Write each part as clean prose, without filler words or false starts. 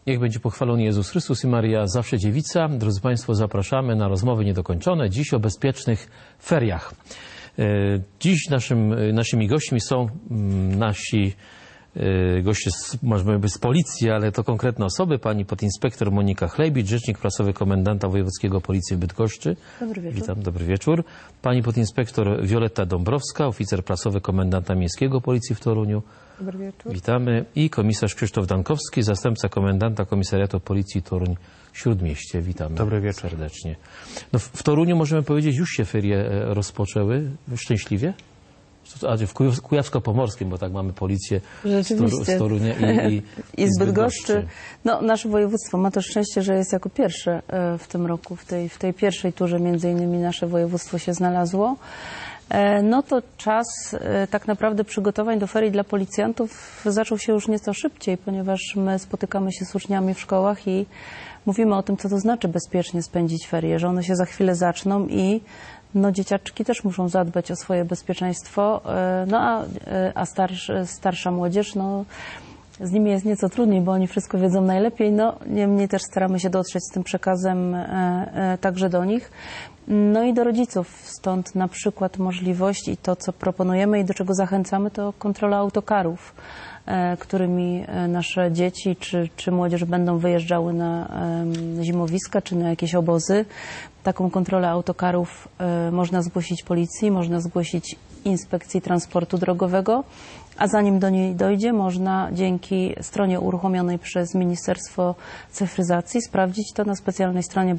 Niech będzie pochwalony Jezus Chrystus i Maria zawsze dziewica. Drodzy Państwo, zapraszamy na rozmowy niedokończone. Dziś o bezpiecznych feriach. Dziś naszymi gośćmi są nasi goście, możemy być z policji, ale to konkretne osoby. Pani podinspektor Monika Chlejbicz, rzecznik prasowy komendanta wojewódzkiego Policji w Bydgoszczy. Dobry wieczór. Witam, dobry wieczór. Pani podinspektor Wioletta Dąbrowska, oficer prasowy komendanta miejskiego Policji w Toruniu. Dobry wieczór. Witamy. I komisarz Krzysztof Dankowski, zastępca komendanta Komisariatu Policji Toruń-Śródmieście. Witamy. Dobry wieczór. Serdecznie. No, w Toruniu możemy powiedzieć, już się ferie rozpoczęły. Szczęśliwie? A w Kujawsko-Pomorskim, bo tak mamy policję z Torunia i z Bydgoszczy. No, nasze województwo ma to szczęście, że jest jako pierwsze w tym roku. W tej pierwszej turze między innymi nasze województwo się znalazło. No to czas tak naprawdę przygotowań do ferii dla policjantów zaczął się już nieco szybciej, ponieważ my spotykamy się z uczniami w szkołach i mówimy o tym, co to znaczy bezpiecznie spędzić ferie, że one się za chwilę zaczną i no, dzieciaczki też muszą zadbać o swoje bezpieczeństwo, no a starsza młodzież, no z nimi jest nieco trudniej, bo oni wszystko wiedzą najlepiej, no niemniej też staramy się dotrzeć z tym przekazem także do nich. No i do rodziców, stąd na przykład możliwość i to, co proponujemy i do czego zachęcamy, to kontrola autokarów, którymi nasze dzieci czy młodzież będą wyjeżdżały na zimowiska czy na jakieś obozy. Taką kontrolę autokarów można zgłosić policji, można zgłosić Inspekcji Transportu Drogowego, a zanim do niej dojdzie, można dzięki stronie uruchomionej przez Ministerstwo Cyfryzacji sprawdzić to na specjalnej stronie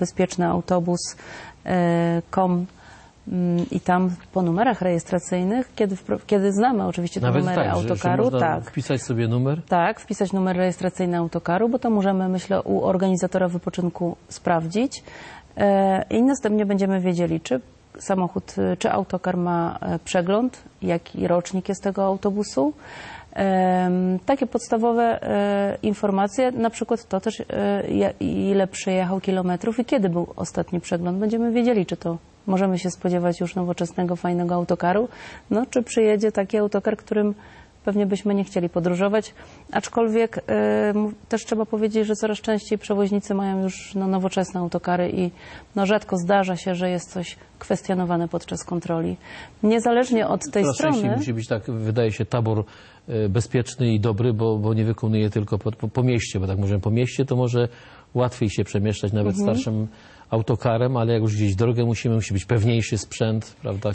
bezpiecznyautobus.com i tam po numerach rejestracyjnych, kiedy znamy oczywiście te numery autokaru, że można wpisać sobie numer? Tak, wpisać numer rejestracyjny autokaru, bo to możemy, myślę, u organizatora wypoczynku sprawdzić i następnie będziemy wiedzieli, czy samochód, czy autokar ma przegląd, jaki rocznik jest tego autobusu. Takie podstawowe informacje, na przykład to też, ile przejechał kilometrów i kiedy był ostatni przegląd. Będziemy wiedzieli, czy to możemy się spodziewać już nowoczesnego, fajnego autokaru, no czy przyjedzie taki autokar, którym pewnie byśmy nie chcieli podróżować, aczkolwiek też trzeba powiedzieć, że coraz częściej przewoźnicy mają już nowoczesne autokary i rzadko zdarza się, że jest coś kwestionowane podczas kontroli. Niezależnie od tej strony... musi być tak, wydaje się, tabor bezpieczny i dobry, bo nie wykonuje tylko po mieście, bo tak możemy po mieście, to może łatwiej się przemieszczać nawet starszym autokarem, ale jak już gdzieś drogę musi być pewniejszy sprzęt, prawda?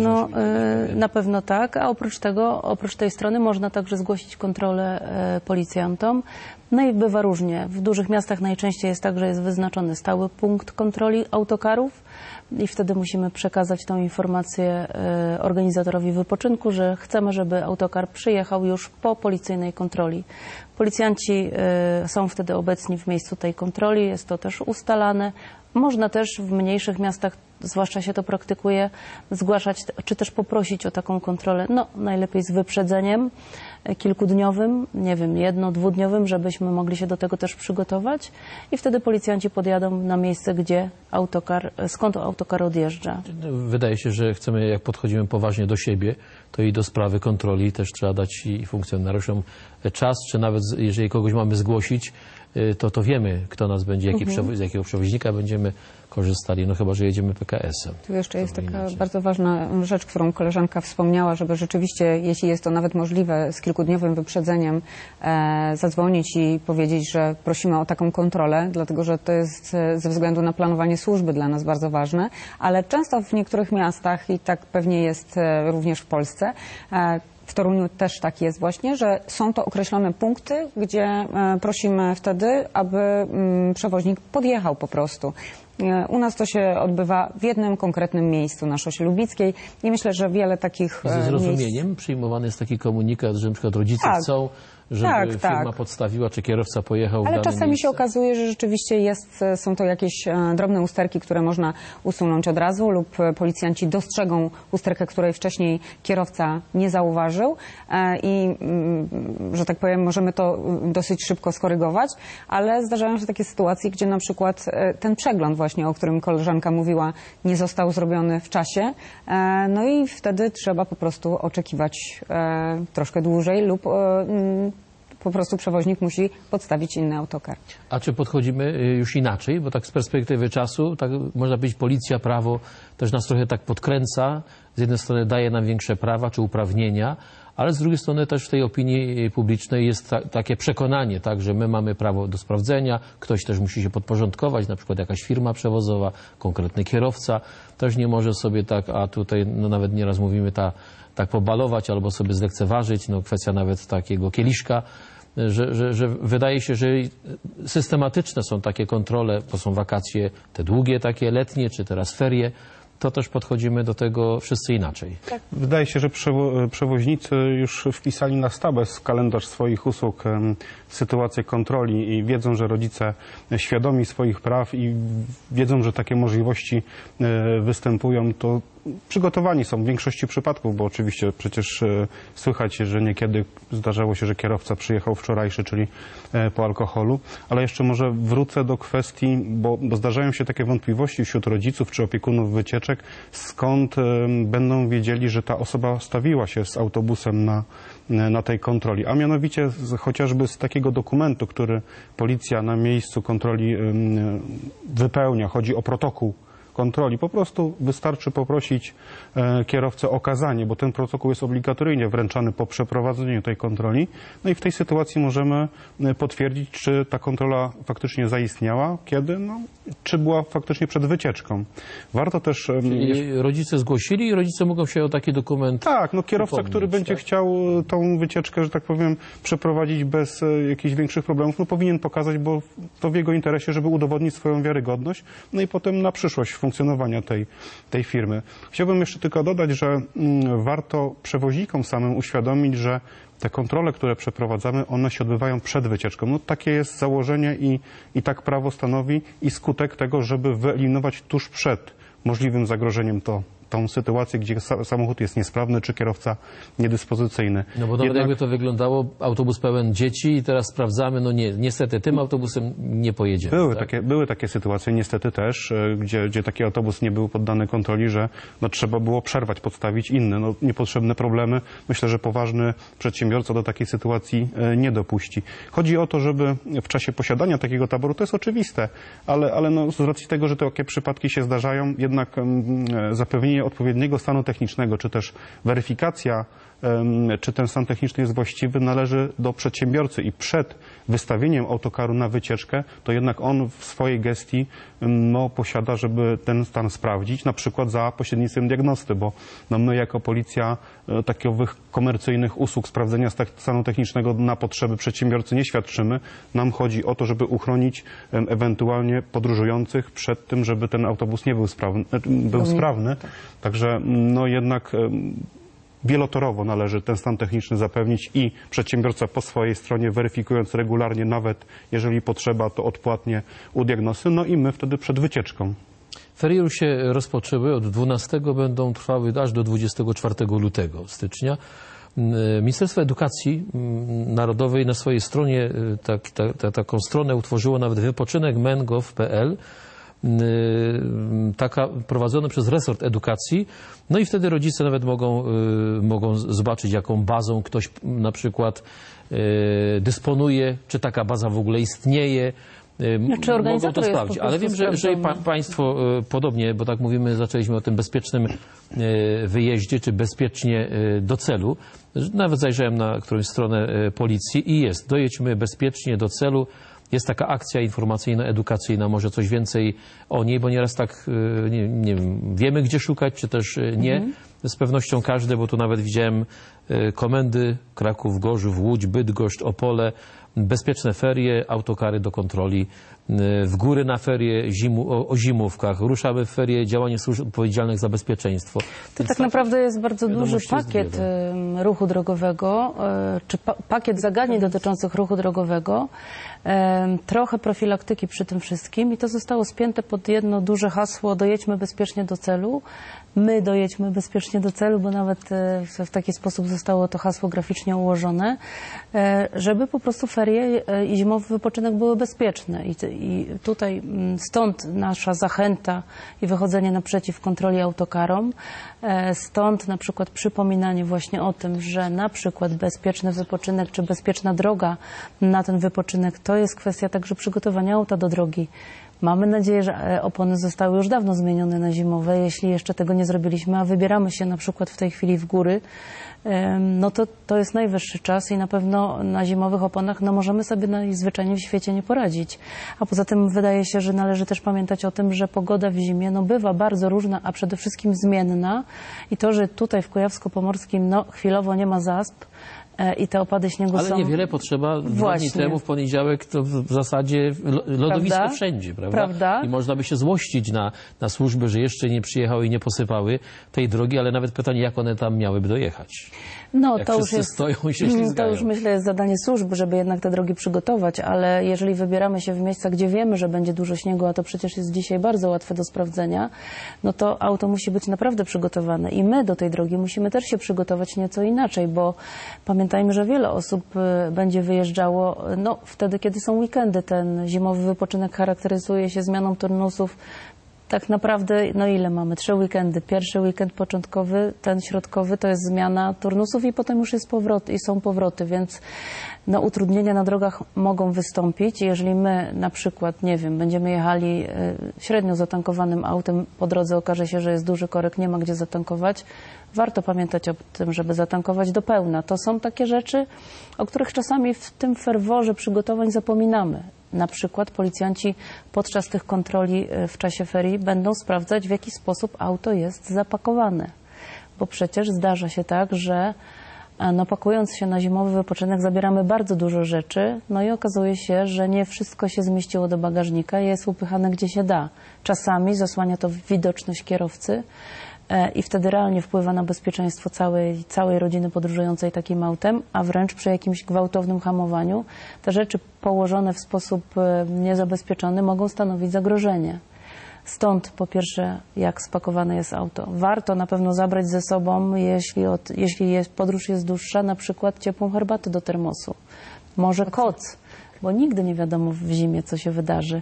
Na pewno tak, a oprócz tego, oprócz tej strony można także zgłosić kontrolę policjantom. No i bywa różnie. W dużych miastach najczęściej jest tak, że jest wyznaczony stały punkt kontroli autokarów i wtedy musimy przekazać tą informację organizatorowi wypoczynku, że chcemy, żeby autokar przyjechał już po policyjnej kontroli. Policjanci są wtedy obecni w miejscu tej kontroli, jest to też ustalane. Można też w mniejszych miastach, zwłaszcza się to praktykuje, zgłaszać, czy też poprosić o taką kontrolę, no najlepiej z wyprzedzeniem kilkudniowym, nie wiem, 1-2-dniowym, żebyśmy mogli się do tego też przygotować i wtedy policjanci podjadą na miejsce, skąd autokar odjeżdża. Wydaje się, że chcemy, jak podchodzimy poważnie do siebie, to i do sprawy kontroli też trzeba dać i funkcjonariuszom czas, czy nawet jeżeli kogoś mamy zgłosić, to wiemy, kto nas będzie, z jakiego przewoźnika będziemy korzystali, no chyba, że jedziemy PKS-em. Tu jeszcze jest taka bardzo ważna rzecz, którą koleżanka wspomniała, żeby rzeczywiście, jeśli jest to nawet możliwe, z kilkudniowym wyprzedzeniem zadzwonić i powiedzieć, że prosimy o taką kontrolę, dlatego że to jest ze względu na planowanie służby dla nas bardzo ważne, ale często w niektórych miastach i tak pewnie jest również w Polsce, w Toruniu też tak jest właśnie, że są to określone punkty, gdzie prosimy wtedy, aby przewoźnik podjechał po prostu. U nas to się odbywa w jednym konkretnym miejscu na Szosie Lubickiej i myślę, że wiele takich miejsc... Ze zrozumieniem przyjmowany jest taki komunikat, że na przykład rodzice chcą, żeby firma podstawiła, czy kierowca pojechał w dane miejsce. Ale czasami się okazuje, że rzeczywiście są to jakieś drobne usterki, które można usunąć od razu lub policjanci dostrzegą usterkę, której wcześniej kierowca nie zauważył i, że tak powiem, możemy to dosyć szybko skorygować, ale zdarzają się takie sytuacje, gdzie na przykład ten przegląd właśnie, o którym koleżanka mówiła, nie został zrobiony w czasie, no i wtedy trzeba po prostu oczekiwać troszkę dłużej lub po prostu przewoźnik musi podstawić inny autokar. A czy podchodzimy już inaczej? Bo tak z perspektywy czasu, tak można powiedzieć, policja, prawo też nas trochę tak podkręca. Z jednej strony daje nam większe prawa czy uprawnienia, ale z drugiej strony też w tej opinii publicznej jest takie przekonanie, tak, że my mamy prawo do sprawdzenia, ktoś też musi się podporządkować, na przykład jakaś firma przewozowa, konkretny kierowca też nie może sobie tak, a tutaj no, nawet nieraz mówimy tak pobalować albo sobie zlekceważyć, no kwestia nawet takiego kieliszka, że wydaje się, że systematyczne są takie kontrole, bo są wakacje te długie, takie letnie, czy teraz ferie, to też podchodzimy do tego wszyscy inaczej. Wydaje się, że przewoźnicy już wpisali na stabes w kalendarz swoich usług sytuację kontroli i wiedzą, że rodzice świadomi swoich praw i wiedzą, że takie możliwości występują, to przygotowani są w większości przypadków, bo oczywiście przecież słychać, że niekiedy zdarzało się, że kierowca przyjechał wczorajszy, czyli po alkoholu. Ale jeszcze może wrócę do kwestii, bo zdarzają się takie wątpliwości wśród rodziców czy opiekunów wycieczek, skąd będą wiedzieli, że ta osoba stawiła się z autobusem na tej kontroli. A mianowicie chociażby z takiego dokumentu, który policja na miejscu kontroli wypełnia, chodzi o protokół kontroli. Po prostu wystarczy poprosić kierowcę o okazanie, bo ten protokół jest obligatoryjnie wręczany po przeprowadzeniu tej kontroli. No i w tej sytuacji możemy potwierdzić, czy ta kontrola faktycznie zaistniała, kiedy, no, czy była faktycznie przed wycieczką. Warto też... Czyli rodzice zgłosili i rodzice mogą się o taki dokument... Tak, no kierowca, który będzie tak? chciał tą wycieczkę, że tak powiem, przeprowadzić bez jakichś większych problemów, no powinien pokazać, bo to w jego interesie, żeby udowodnić swoją wiarygodność, no i potem na przyszłość funkcjonowania tej firmy. Chciałbym jeszcze tylko dodać, że warto przewoźnikom samym uświadomić, że te kontrole, które przeprowadzamy, one się odbywają przed wycieczką. No takie jest założenie i tak prawo stanowi i skutek tego, żeby wyeliminować tuż przed możliwym zagrożeniem tą sytuację, gdzie samochód jest niesprawny, czy kierowca niedyspozycyjny. No bo nawet jakby to wyglądało, autobus pełen dzieci i teraz sprawdzamy, no nie, niestety tym autobusem nie pojedziemy. Były takie sytuacje, niestety też, gdzie taki autobus nie był poddany kontroli, że no, trzeba było przerwać, podstawić inne, no, niepotrzebne problemy. Myślę, że poważny przedsiębiorca do takiej sytuacji nie dopuści. Chodzi o to, żeby w czasie posiadania takiego taboru, to jest oczywiste, ale no, z racji tego, że takie przypadki się zdarzają, jednak zapewnienie odpowiedniego stanu technicznego, czy też weryfikacja, czy ten stan techniczny jest właściwy, należy do przedsiębiorcy i przed wystawieniem autokaru na wycieczkę, to jednak on w swojej gestii no, posiada, żeby ten stan sprawdzić, na przykład za pośrednictwem diagnosty, bo no, my jako policja takich komercyjnych usług sprawdzenia stanu technicznego na potrzeby przedsiębiorcy nie świadczymy. Nam chodzi o to, żeby uchronić ewentualnie podróżujących przed tym, żeby ten autobus nie był sprawny. Także no, jednak wielotorowo należy ten stan techniczny zapewnić i przedsiębiorca po swojej stronie, weryfikując regularnie, nawet jeżeli potrzeba, to odpłatnie u diagnosty, no i my wtedy przed wycieczką. Ferie już się rozpoczęły, od 12 będą trwały aż do 24 lutego, stycznia. Ministerstwo Edukacji Narodowej na swojej stronie taką stronę utworzyło nawet wypoczynek.men.gov.pl, taka prowadzona przez resort edukacji, no i wtedy rodzice nawet mogą zobaczyć, jaką bazą ktoś na przykład dysponuje, czy taka baza w ogóle istnieje. Czy mogą to sprawdzić. Ale wiem, że Państwo podobnie, bo tak mówimy, zaczęliśmy o tym bezpiecznym wyjeździe, czy bezpiecznie do celu. Nawet zajrzałem na którąś stronę policji i jest. Dojedźmy bezpiecznie do celu. Jest taka akcja informacyjna, edukacyjna, może coś więcej o niej, bo nieraz tak, nie wiem, wiemy gdzie szukać, czy też nie. Z pewnością każdy, bo tu nawet widziałem komendy Kraków, Gorzów, Łódź, Bydgoszcz, Opole, bezpieczne ferie, autokary do kontroli, w góry na ferie, o zimówkach, ruszamy w ferie, działanie służb odpowiedzialnych za bezpieczeństwo. To tak naprawdę jest bardzo duży pakiet ruchu drogowego, czy pakiet zagadnień dotyczących ruchu drogowego, trochę profilaktyki przy tym wszystkim i to zostało spięte pod jedno duże hasło: dojedźmy bezpiecznie do celu. My dojedźmy bezpiecznie do celu, bo nawet w taki sposób zostało to hasło graficznie ułożone, żeby po prostu ferie i zimowy wypoczynek były bezpieczne. I tutaj stąd nasza zachęta i wychodzenie naprzeciw kontroli autokarom. Stąd na przykład przypominanie właśnie o tym, że na przykład bezpieczny wypoczynek czy bezpieczna droga na ten wypoczynek to jest kwestia także przygotowania auta do drogi. Mamy nadzieję, że opony zostały już dawno zmienione na zimowe. Jeśli jeszcze tego nie zrobiliśmy, a wybieramy się na przykład w tej chwili w góry, no to jest najwyższy czas i na pewno na zimowych oponach możemy sobie najzwyczajniej w świecie nie poradzić. A poza tym wydaje się, że należy też pamiętać o tym, że pogoda w zimie bywa bardzo różna, a przede wszystkim zmienna i to, że tutaj w Kujawsko-Pomorskim chwilowo nie ma zasp, i te opady śniegu ale są... Ale niewiele potrzeba. 2 dni temu w poniedziałek to w zasadzie lodowisko Prawda? Wszędzie, prawda? Prawda? I można by się złościć na służby, że jeszcze nie przyjechały i nie posypały tej drogi, ale nawet pytanie, jak one tam miałyby dojechać. No, jak to już jest, stoją i się ślizgają. to już myślę jest zadanie służb, żeby jednak te drogi przygotować, ale jeżeli wybieramy się w miejsca, gdzie wiemy, że będzie dużo śniegu, a to przecież jest dzisiaj bardzo łatwe do sprawdzenia, no to auto musi być naprawdę przygotowane i my do tej drogi musimy też się przygotować nieco inaczej, bo pamiętajmy, że wiele osób będzie wyjeżdżało wtedy, kiedy są weekendy. Ten zimowy wypoczynek charakteryzuje się zmianą turnusów. Tak naprawdę, ile mamy? 3 weekendy. Pierwszy weekend początkowy, ten środkowy to jest zmiana turnusów i potem już jest powrót i są powroty, więc utrudnienia na drogach mogą wystąpić. Jeżeli my na przykład, nie wiem, będziemy jechali średnio zatankowanym autem, po drodze okaże się, że jest duży korek, nie ma gdzie zatankować, warto pamiętać o tym, żeby zatankować do pełna. To są takie rzeczy, o których czasami w tym ferworze przygotowań zapominamy. Na przykład policjanci podczas tych kontroli w czasie ferii będą sprawdzać, w jaki sposób auto jest zapakowane. Bo przecież zdarza się tak, że pakując się na zimowy wypoczynek zabieramy bardzo dużo rzeczy, i okazuje się, że nie wszystko się zmieściło do bagażnika i jest upychane gdzie się da. Czasami zasłania to widoczność kierowcy i wtedy realnie wpływa na bezpieczeństwo całej rodziny podróżującej takim autem, a wręcz przy jakimś gwałtownym hamowaniu te rzeczy położone w sposób niezabezpieczony mogą stanowić zagrożenie. Stąd po pierwsze, jak spakowane jest auto. Warto na pewno zabrać ze sobą, jeśli podróż jest dłuższa, na przykład ciepłą herbatę do termosu. Może koc, bo nigdy nie wiadomo w zimie, co się wydarzy.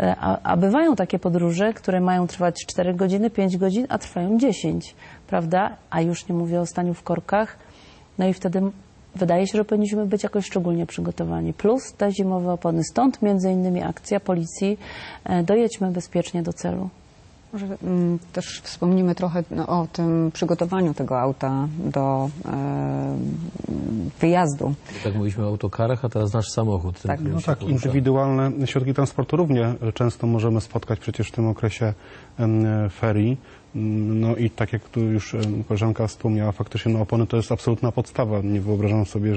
A bywają takie podróże, które mają trwać 4 godziny, 5 godzin, a trwają 10, prawda? A już nie mówię o staniu w korkach. I wtedy wydaje się, że powinniśmy być jakoś szczególnie przygotowani. Plus te zimowe opony. Stąd między innymi akcja policji dojedźmy bezpiecznie do celu. Może też wspomnimy trochę o tym przygotowaniu tego auta do wyjazdu. Tak mówiliśmy o autokarach, a teraz nasz samochód. Tak, indywidualne środki transportu równie często możemy spotkać przecież w tym okresie ferii. I tak jak tu już koleżanka wspomniała, faktycznie opony to jest absolutna podstawa. Nie wyobrażam sobie,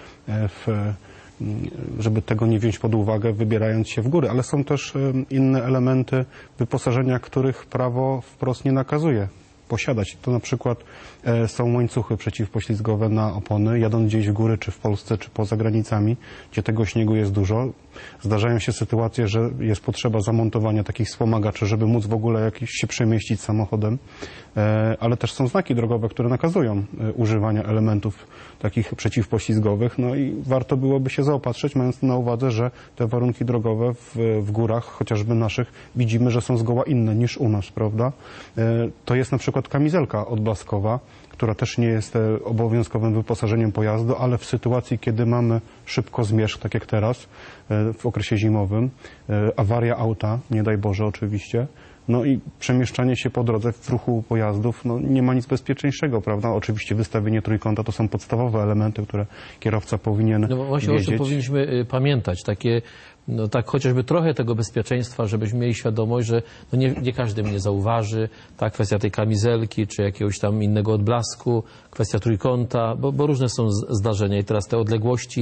żeby tego nie wziąć pod uwagę, wybierając się w góry. Ale są też inne elementy wyposażenia, których prawo wprost nie nakazuje posiadać. To na przykład są łańcuchy przeciwpoślizgowe na opony, jadąc gdzieś w góry, czy w Polsce, czy poza granicami, gdzie tego śniegu jest dużo. Zdarzają się sytuacje, że jest potrzeba zamontowania takich wspomagaczy, żeby móc w ogóle się przemieścić samochodem, ale też są znaki drogowe, które nakazują używania elementów takich przeciwpoślizgowych, i warto byłoby się zaopatrzyć, mając na uwadze, że te warunki drogowe w górach, chociażby naszych, widzimy, że są zgoła inne niż u nas, prawda? To jest na przykład kamizelka odblaskowa, która też nie jest obowiązkowym wyposażeniem pojazdu, ale w sytuacji, kiedy mamy szybko zmierzch, tak jak teraz, w okresie zimowym, awaria auta, nie daj Boże oczywiście, i przemieszczanie się po drodze w ruchu pojazdów, nie ma nic bezpieczniejszego, prawda? Oczywiście wystawienie trójkąta to są podstawowe elementy, które kierowca powinien właśnie wiedzieć. o czym powinniśmy pamiętać, takie tak chociażby trochę tego bezpieczeństwa, żebyśmy mieli świadomość, że nie każdy mnie zauważy, ta kwestia tej kamizelki, czy jakiegoś tam innego odblasku, kwestia trójkąta, bo różne są zdarzenia i teraz te odległości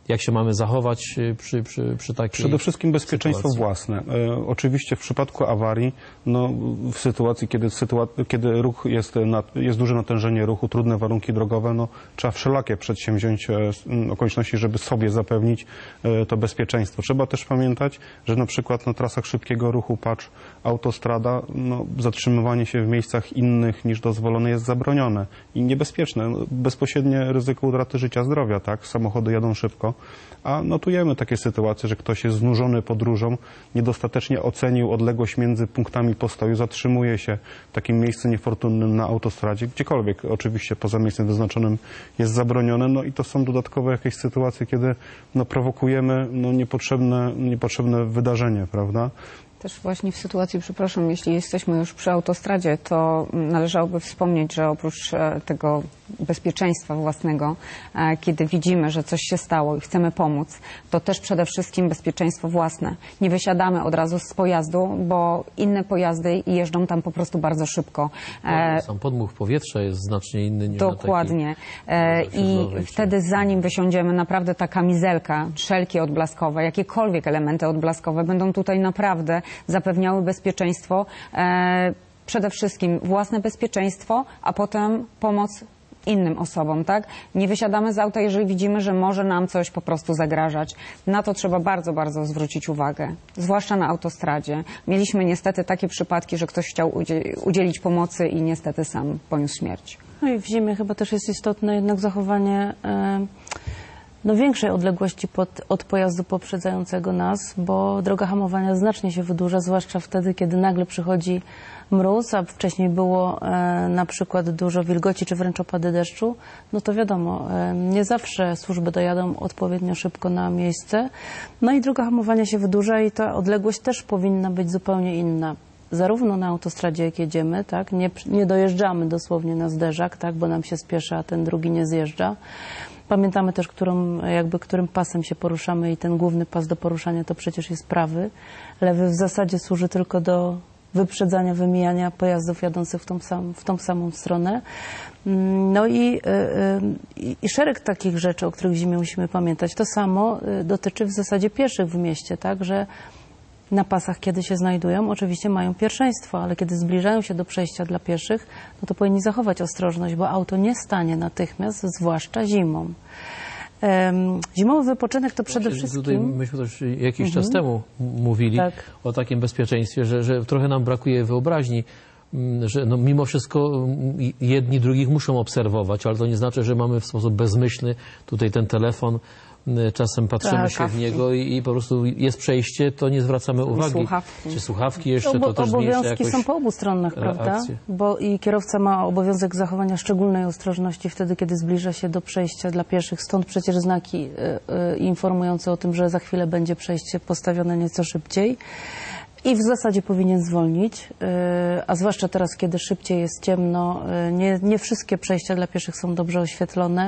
jak się mamy zachować przy takiej Przede wszystkim bezpieczeństwo sytuacji? własne. Oczywiście w przypadku awarii, no, w sytuacji, kiedy ruch jest duże natężenie ruchu, trudne warunki drogowe, no, trzeba wszelakie przedsięwziąć okoliczności, żeby sobie zapewnić to bezpieczeństwo. Trzeba też pamiętać, że na przykład na trasach szybkiego ruchu, patrz, autostrada, no, zatrzymywanie się w miejscach innych niż dozwolone jest zabronione i niebezpieczne. Bezpośrednie ryzyko utraty życia, zdrowia, tak? Samochody jadą szybko, a notujemy takie sytuacje, że ktoś jest znużony podróżą, niedostatecznie ocenił odległość między punktami postoju, zatrzymuje się w takim miejscu niefortunnym na autostradzie, gdziekolwiek oczywiście poza miejscem wyznaczonym jest zabronione, no i to są dodatkowe jakieś sytuacje, kiedy no, prowokujemy no, niepotrzebne wydarzenie, prawda? Też właśnie w sytuacji, przepraszam, jeśli jesteśmy już przy autostradzie, to należałoby wspomnieć, że oprócz tego bezpieczeństwa własnego, kiedy widzimy, że coś się stało i chcemy pomóc, to też przede wszystkim bezpieczeństwo własne. Nie wysiadamy od razu z pojazdu, bo inne pojazdy jeżdżą tam po prostu bardzo szybko. Sam podmuch powietrza jest znacznie inny niż Dokładnie. I wtedy zanim wysiądziemy, naprawdę ta kamizelka, szelki odblaskowe, jakiekolwiek elementy odblaskowe będą tutaj naprawdę zapewniały bezpieczeństwo, przede wszystkim własne bezpieczeństwo, a potem pomoc innym osobom, tak? Nie wysiadamy z auta, jeżeli widzimy, że może nam coś po prostu zagrażać. Na to trzeba bardzo, bardzo zwrócić uwagę, zwłaszcza na autostradzie. Mieliśmy niestety takie przypadki, że ktoś chciał udzielić pomocy i niestety sam poniósł śmierć. No i w zimie chyba też jest istotne jednak zachowanie większej odległości od pojazdu poprzedzającego nas, bo droga hamowania znacznie się wydłuża, zwłaszcza wtedy, kiedy nagle przychodzi mróz, a wcześniej było na przykład dużo wilgoci czy wręcz opady deszczu, no to wiadomo, nie zawsze służby dojadą odpowiednio szybko na miejsce. No i droga hamowania się wydłuża i ta odległość też powinna być zupełnie inna. Zarówno na autostradzie, jak jedziemy, tak, nie dojeżdżamy dosłownie na zderzak, tak, bo nam się spieszy, a ten drugi nie zjeżdża. Pamiętamy też, którym pasem się poruszamy i ten główny pas do poruszania to przecież jest prawy. Lewy w zasadzie służy tylko do wyprzedzania, wymijania pojazdów jadących w tą samą stronę. No i szereg takich rzeczy, o których w zimie musimy pamiętać. To samo dotyczy w zasadzie pieszych w mieście, tak, że na pasach, kiedy się znajdują, oczywiście mają pierwszeństwo, ale kiedy zbliżają się do przejścia dla pieszych, no to powinni zachować ostrożność, bo auto nie stanie natychmiast, zwłaszcza zimą. Zimowy wypoczynek to przede wszystkim... Tutaj myśmy też jakiś czas temu mówili o takim bezpieczeństwie, że trochę nam brakuje wyobraźni, że no mimo wszystko jedni drugich muszą obserwować, ale to nie znaczy, że mamy w sposób bezmyślny tutaj ten telefon, czasem patrzymy się w niego i po prostu jest przejście, to nie zwracamy uwagi. Słuchawki. Czy słuchawki jeszcze, to też obowiązki są po obu stronach, prawda? Bo i kierowca ma obowiązek zachowania szczególnej ostrożności wtedy, kiedy zbliża się do przejścia dla pieszych. Stąd przecież znaki informujące o tym, że za chwilę będzie przejście postawione nieco szybciej. I w zasadzie powinien zwolnić, a zwłaszcza teraz, kiedy szybciej jest ciemno, nie wszystkie przejścia dla pieszych są dobrze oświetlone.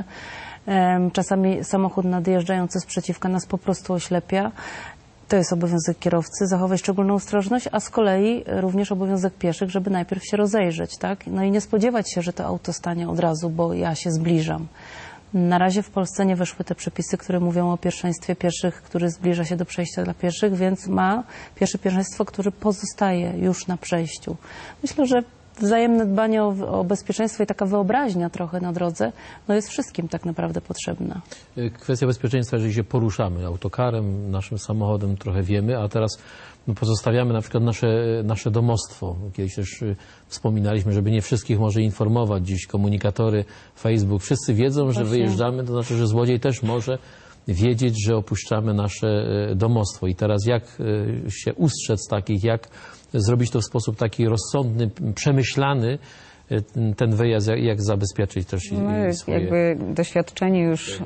Czasami samochód nadjeżdżający sprzeciwka nas po prostu oślepia. To jest obowiązek kierowcy, zachować szczególną ostrożność, a z kolei również obowiązek pieszych, żeby najpierw się rozejrzeć, tak? No i nie spodziewać się, że to auto stanie od razu, bo ja się zbliżam. Na razie w Polsce nie weszły te przepisy, które mówią o pierwszeństwie pieszych, który zbliża się do przejścia dla pieszych, więc ma pieszy pierwszeństwo, który pozostaje już na przejściu. Myślę, że wzajemne dbanie o bezpieczeństwo i taka wyobraźnia trochę na drodze, no jest wszystkim tak naprawdę potrzebna. Kwestia bezpieczeństwa, jeżeli się poruszamy autokarem, naszym samochodem, trochę wiemy, a teraz pozostawiamy na przykład nasze domostwo. Kiedyś też wspominaliśmy, żeby nie wszystkich może informować, dziś komunikatory, Facebook, wszyscy wiedzą, że wyjeżdżamy, to znaczy, że złodziej też może wiedzieć, że opuszczamy nasze domostwo. I teraz jak się ustrzec takich, jak zrobić to w sposób taki rozsądny, przemyślany, ten wyjazd, jak zabezpieczyć też swoje... Jakby doświadczeni już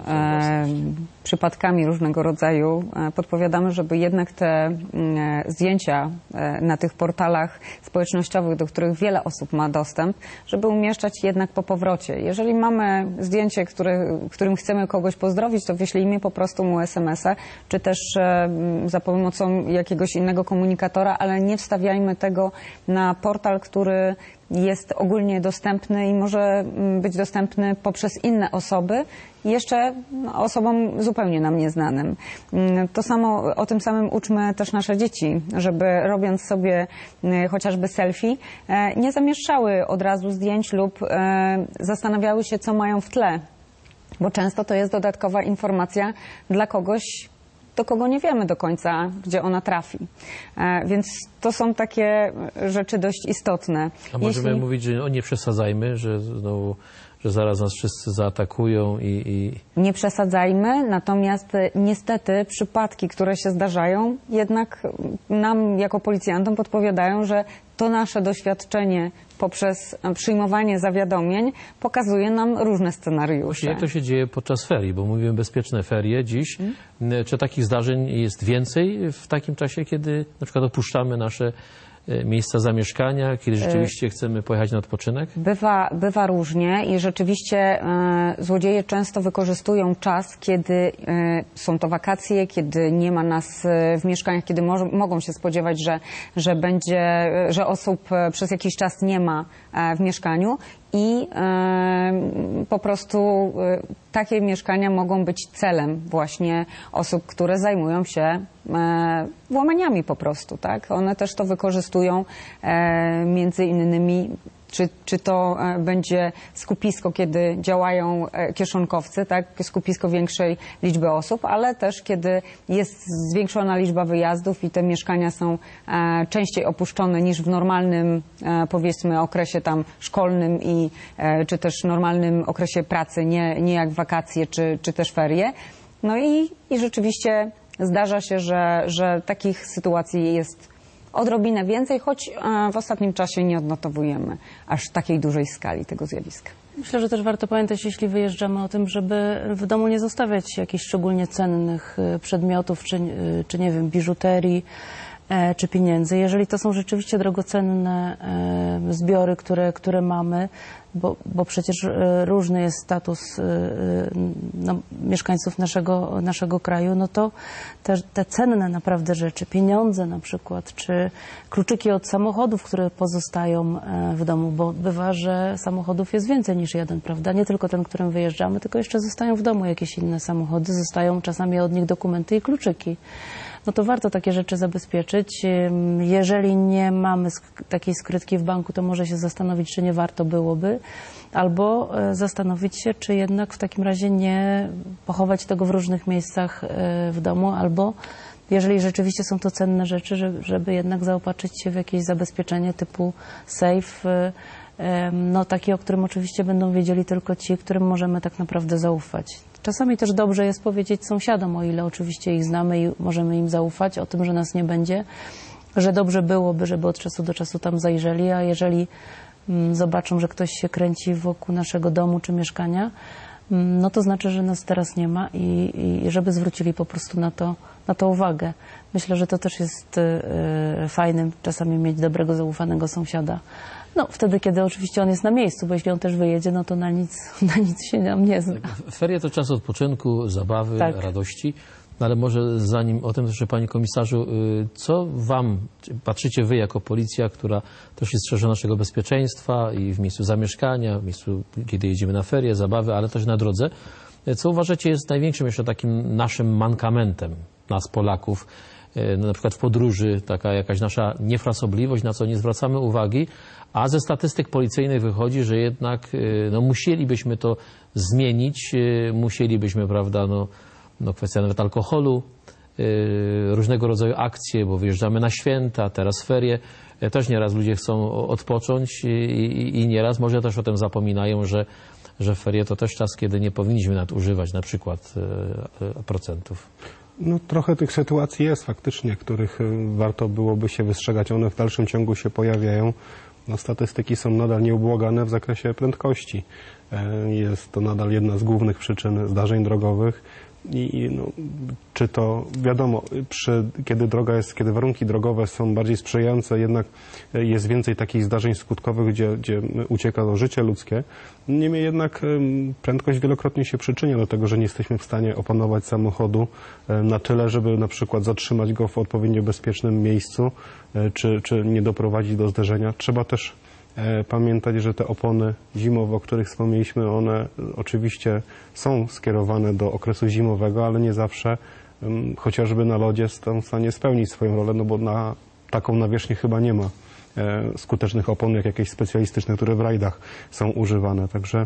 przypadkami różnego rodzaju podpowiadamy, żeby jednak te zdjęcia na tych portalach społecznościowych, do których wiele osób ma dostęp, żeby umieszczać jednak po powrocie. Jeżeli mamy zdjęcie, którym chcemy kogoś pozdrowić, to wyślijmy po prostu mu SMS-a, czy też za pomocą jakiegoś innego komunikatora, ale nie wstawiajmy tego na portal, który jest ogólnie dostępny i może być dostępny poprzez inne osoby, jeszcze osobom zupełnie nam nieznanym. To samo, o tym samym uczmy też nasze dzieci, żeby robiąc sobie chociażby selfie, nie zamieszczały od razu zdjęć lub zastanawiały się, co mają w tle, bo często to jest dodatkowa informacja dla kogoś, do kogo nie wiemy do końca, gdzie ona trafi. Więc to są takie rzeczy dość istotne. A możemy mówić, że nie przesadzajmy, że znowu, że zaraz nas wszyscy zaatakują i... Nie przesadzajmy, natomiast niestety przypadki, które się zdarzają, jednak nam jako policjantom podpowiadają, że to nasze doświadczenie poprzez przyjmowanie zawiadomień pokazuje nam różne scenariusze. Właśnie jak to się dzieje podczas ferii, bo mówimy bezpieczne ferie dziś. Czy takich zdarzeń jest więcej w takim czasie, kiedy na przykład opuszczamy nasze miejsca zamieszkania, kiedy rzeczywiście chcemy pojechać na odpoczynek? Bywa różnie i rzeczywiście złodzieje często wykorzystują czas, kiedy są to wakacje, kiedy nie ma nas w mieszkaniach, kiedy mogą się spodziewać, że osób przez jakiś czas nie ma w mieszkaniu i po prostu takie mieszkania mogą być celem właśnie osób, które zajmują się włamaniami po prostu, tak? One też to wykorzystują między innymi, czy to będzie skupisko, kiedy działają kieszonkowcy, tak? Skupisko większej liczby osób, ale też kiedy jest zwiększona liczba wyjazdów i te mieszkania są częściej opuszczone niż w normalnym, powiedzmy, okresie tam szkolnym czy też normalnym okresie pracy, nie jak wakacje czy też ferie. No i rzeczywiście zdarza się, że takich sytuacji jest odrobinę więcej, choć w ostatnim czasie nie odnotowujemy aż takiej dużej skali tego zjawiska. Myślę, że też warto pamiętać, jeśli wyjeżdżamy, o tym, żeby w domu nie zostawiać jakichś szczególnie cennych przedmiotów, czy nie wiem, biżuterii, czy pieniędzy. Jeżeli to są rzeczywiście drogocenne zbiory, które mamy, bo przecież różny jest status mieszkańców naszego kraju, no to te cenne naprawdę rzeczy, pieniądze na przykład, czy kluczyki od samochodów, które pozostają w domu, bo bywa, że samochodów jest więcej niż jeden, prawda? Nie tylko ten, którym wyjeżdżamy, tylko jeszcze zostają w domu jakieś inne samochody, zostają czasami od nich dokumenty i kluczyki. No to warto takie rzeczy zabezpieczyć. Jeżeli nie mamy takiej skrytki w banku, to może się zastanowić, czy nie warto byłoby, albo zastanowić się, czy jednak w takim razie nie pochować tego w różnych miejscach w domu, albo jeżeli rzeczywiście są to cenne rzeczy, żeby jednak zaopatrzyć się w jakieś zabezpieczenie typu safe, no taki, o którym oczywiście będą wiedzieli tylko ci, którym możemy tak naprawdę zaufać. Czasami też dobrze jest powiedzieć sąsiadom, o ile oczywiście ich znamy i możemy im zaufać, o tym, że nas nie będzie, że dobrze byłoby, żeby od czasu do czasu tam zajrzeli, a jeżeli zobaczą, że ktoś się kręci wokół naszego domu czy mieszkania, no to znaczy, że nas teraz nie ma i żeby zwrócili po prostu na to uwagę. Myślę, że to też jest fajnym czasami mieć dobrego, zaufanego sąsiada. No, wtedy, kiedy oczywiście on jest na miejscu, bo jeśli on też wyjedzie, no to na nic się nam nie zna. Ferie to czas odpoczynku, zabawy, tak, radości. No ale może zanim o tym jeszcze, panie komisarzu, co wam, patrzycie wy jako policja, która też jest strzeże naszego bezpieczeństwa i w miejscu zamieszkania, w miejscu, kiedy jedziemy na ferie, zabawy, ale też na drodze, co uważacie jest największym jeszcze takim naszym mankamentem nas, Polaków, no na przykład w podróży, taka jakaś nasza niefrasobliwość, na co nie zwracamy uwagi, a ze statystyk policyjnych wychodzi, że jednak no, musielibyśmy to zmienić, musielibyśmy, prawda, no kwestia nawet alkoholu, różnego rodzaju akcje, bo wyjeżdżamy na święta, teraz ferie, też nieraz ludzie chcą odpocząć i nieraz może też o tym zapominają, że ferie to też czas, kiedy nie powinniśmy nadużywać na przykład procentów. No trochę tych sytuacji jest faktycznie, których warto byłoby się wystrzegać. One w dalszym ciągu się pojawiają. No, statystyki są nadal nieubłagane w zakresie prędkości. Jest to nadal jedna z głównych przyczyn zdarzeń drogowych. I no, czy to wiadomo, kiedy warunki drogowe są bardziej sprzyjające, jednak jest więcej takich zdarzeń skutkowych, gdzie ucieka to życie ludzkie. Niemniej jednak prędkość wielokrotnie się przyczynia do tego, że nie jesteśmy w stanie opanować samochodu na tyle, żeby na przykład zatrzymać go w odpowiednio bezpiecznym miejscu, czy nie doprowadzić do zderzenia. Trzeba też pamiętać, że te opony zimowe, o których wspomnieliśmy, one oczywiście są skierowane do okresu zimowego, ale nie zawsze chociażby na lodzie są w stanie spełnić swoją rolę, no bo na taką nawierzchnię chyba nie ma skutecznych opon, jak jakieś specjalistyczne, które w rajdach są używane. Także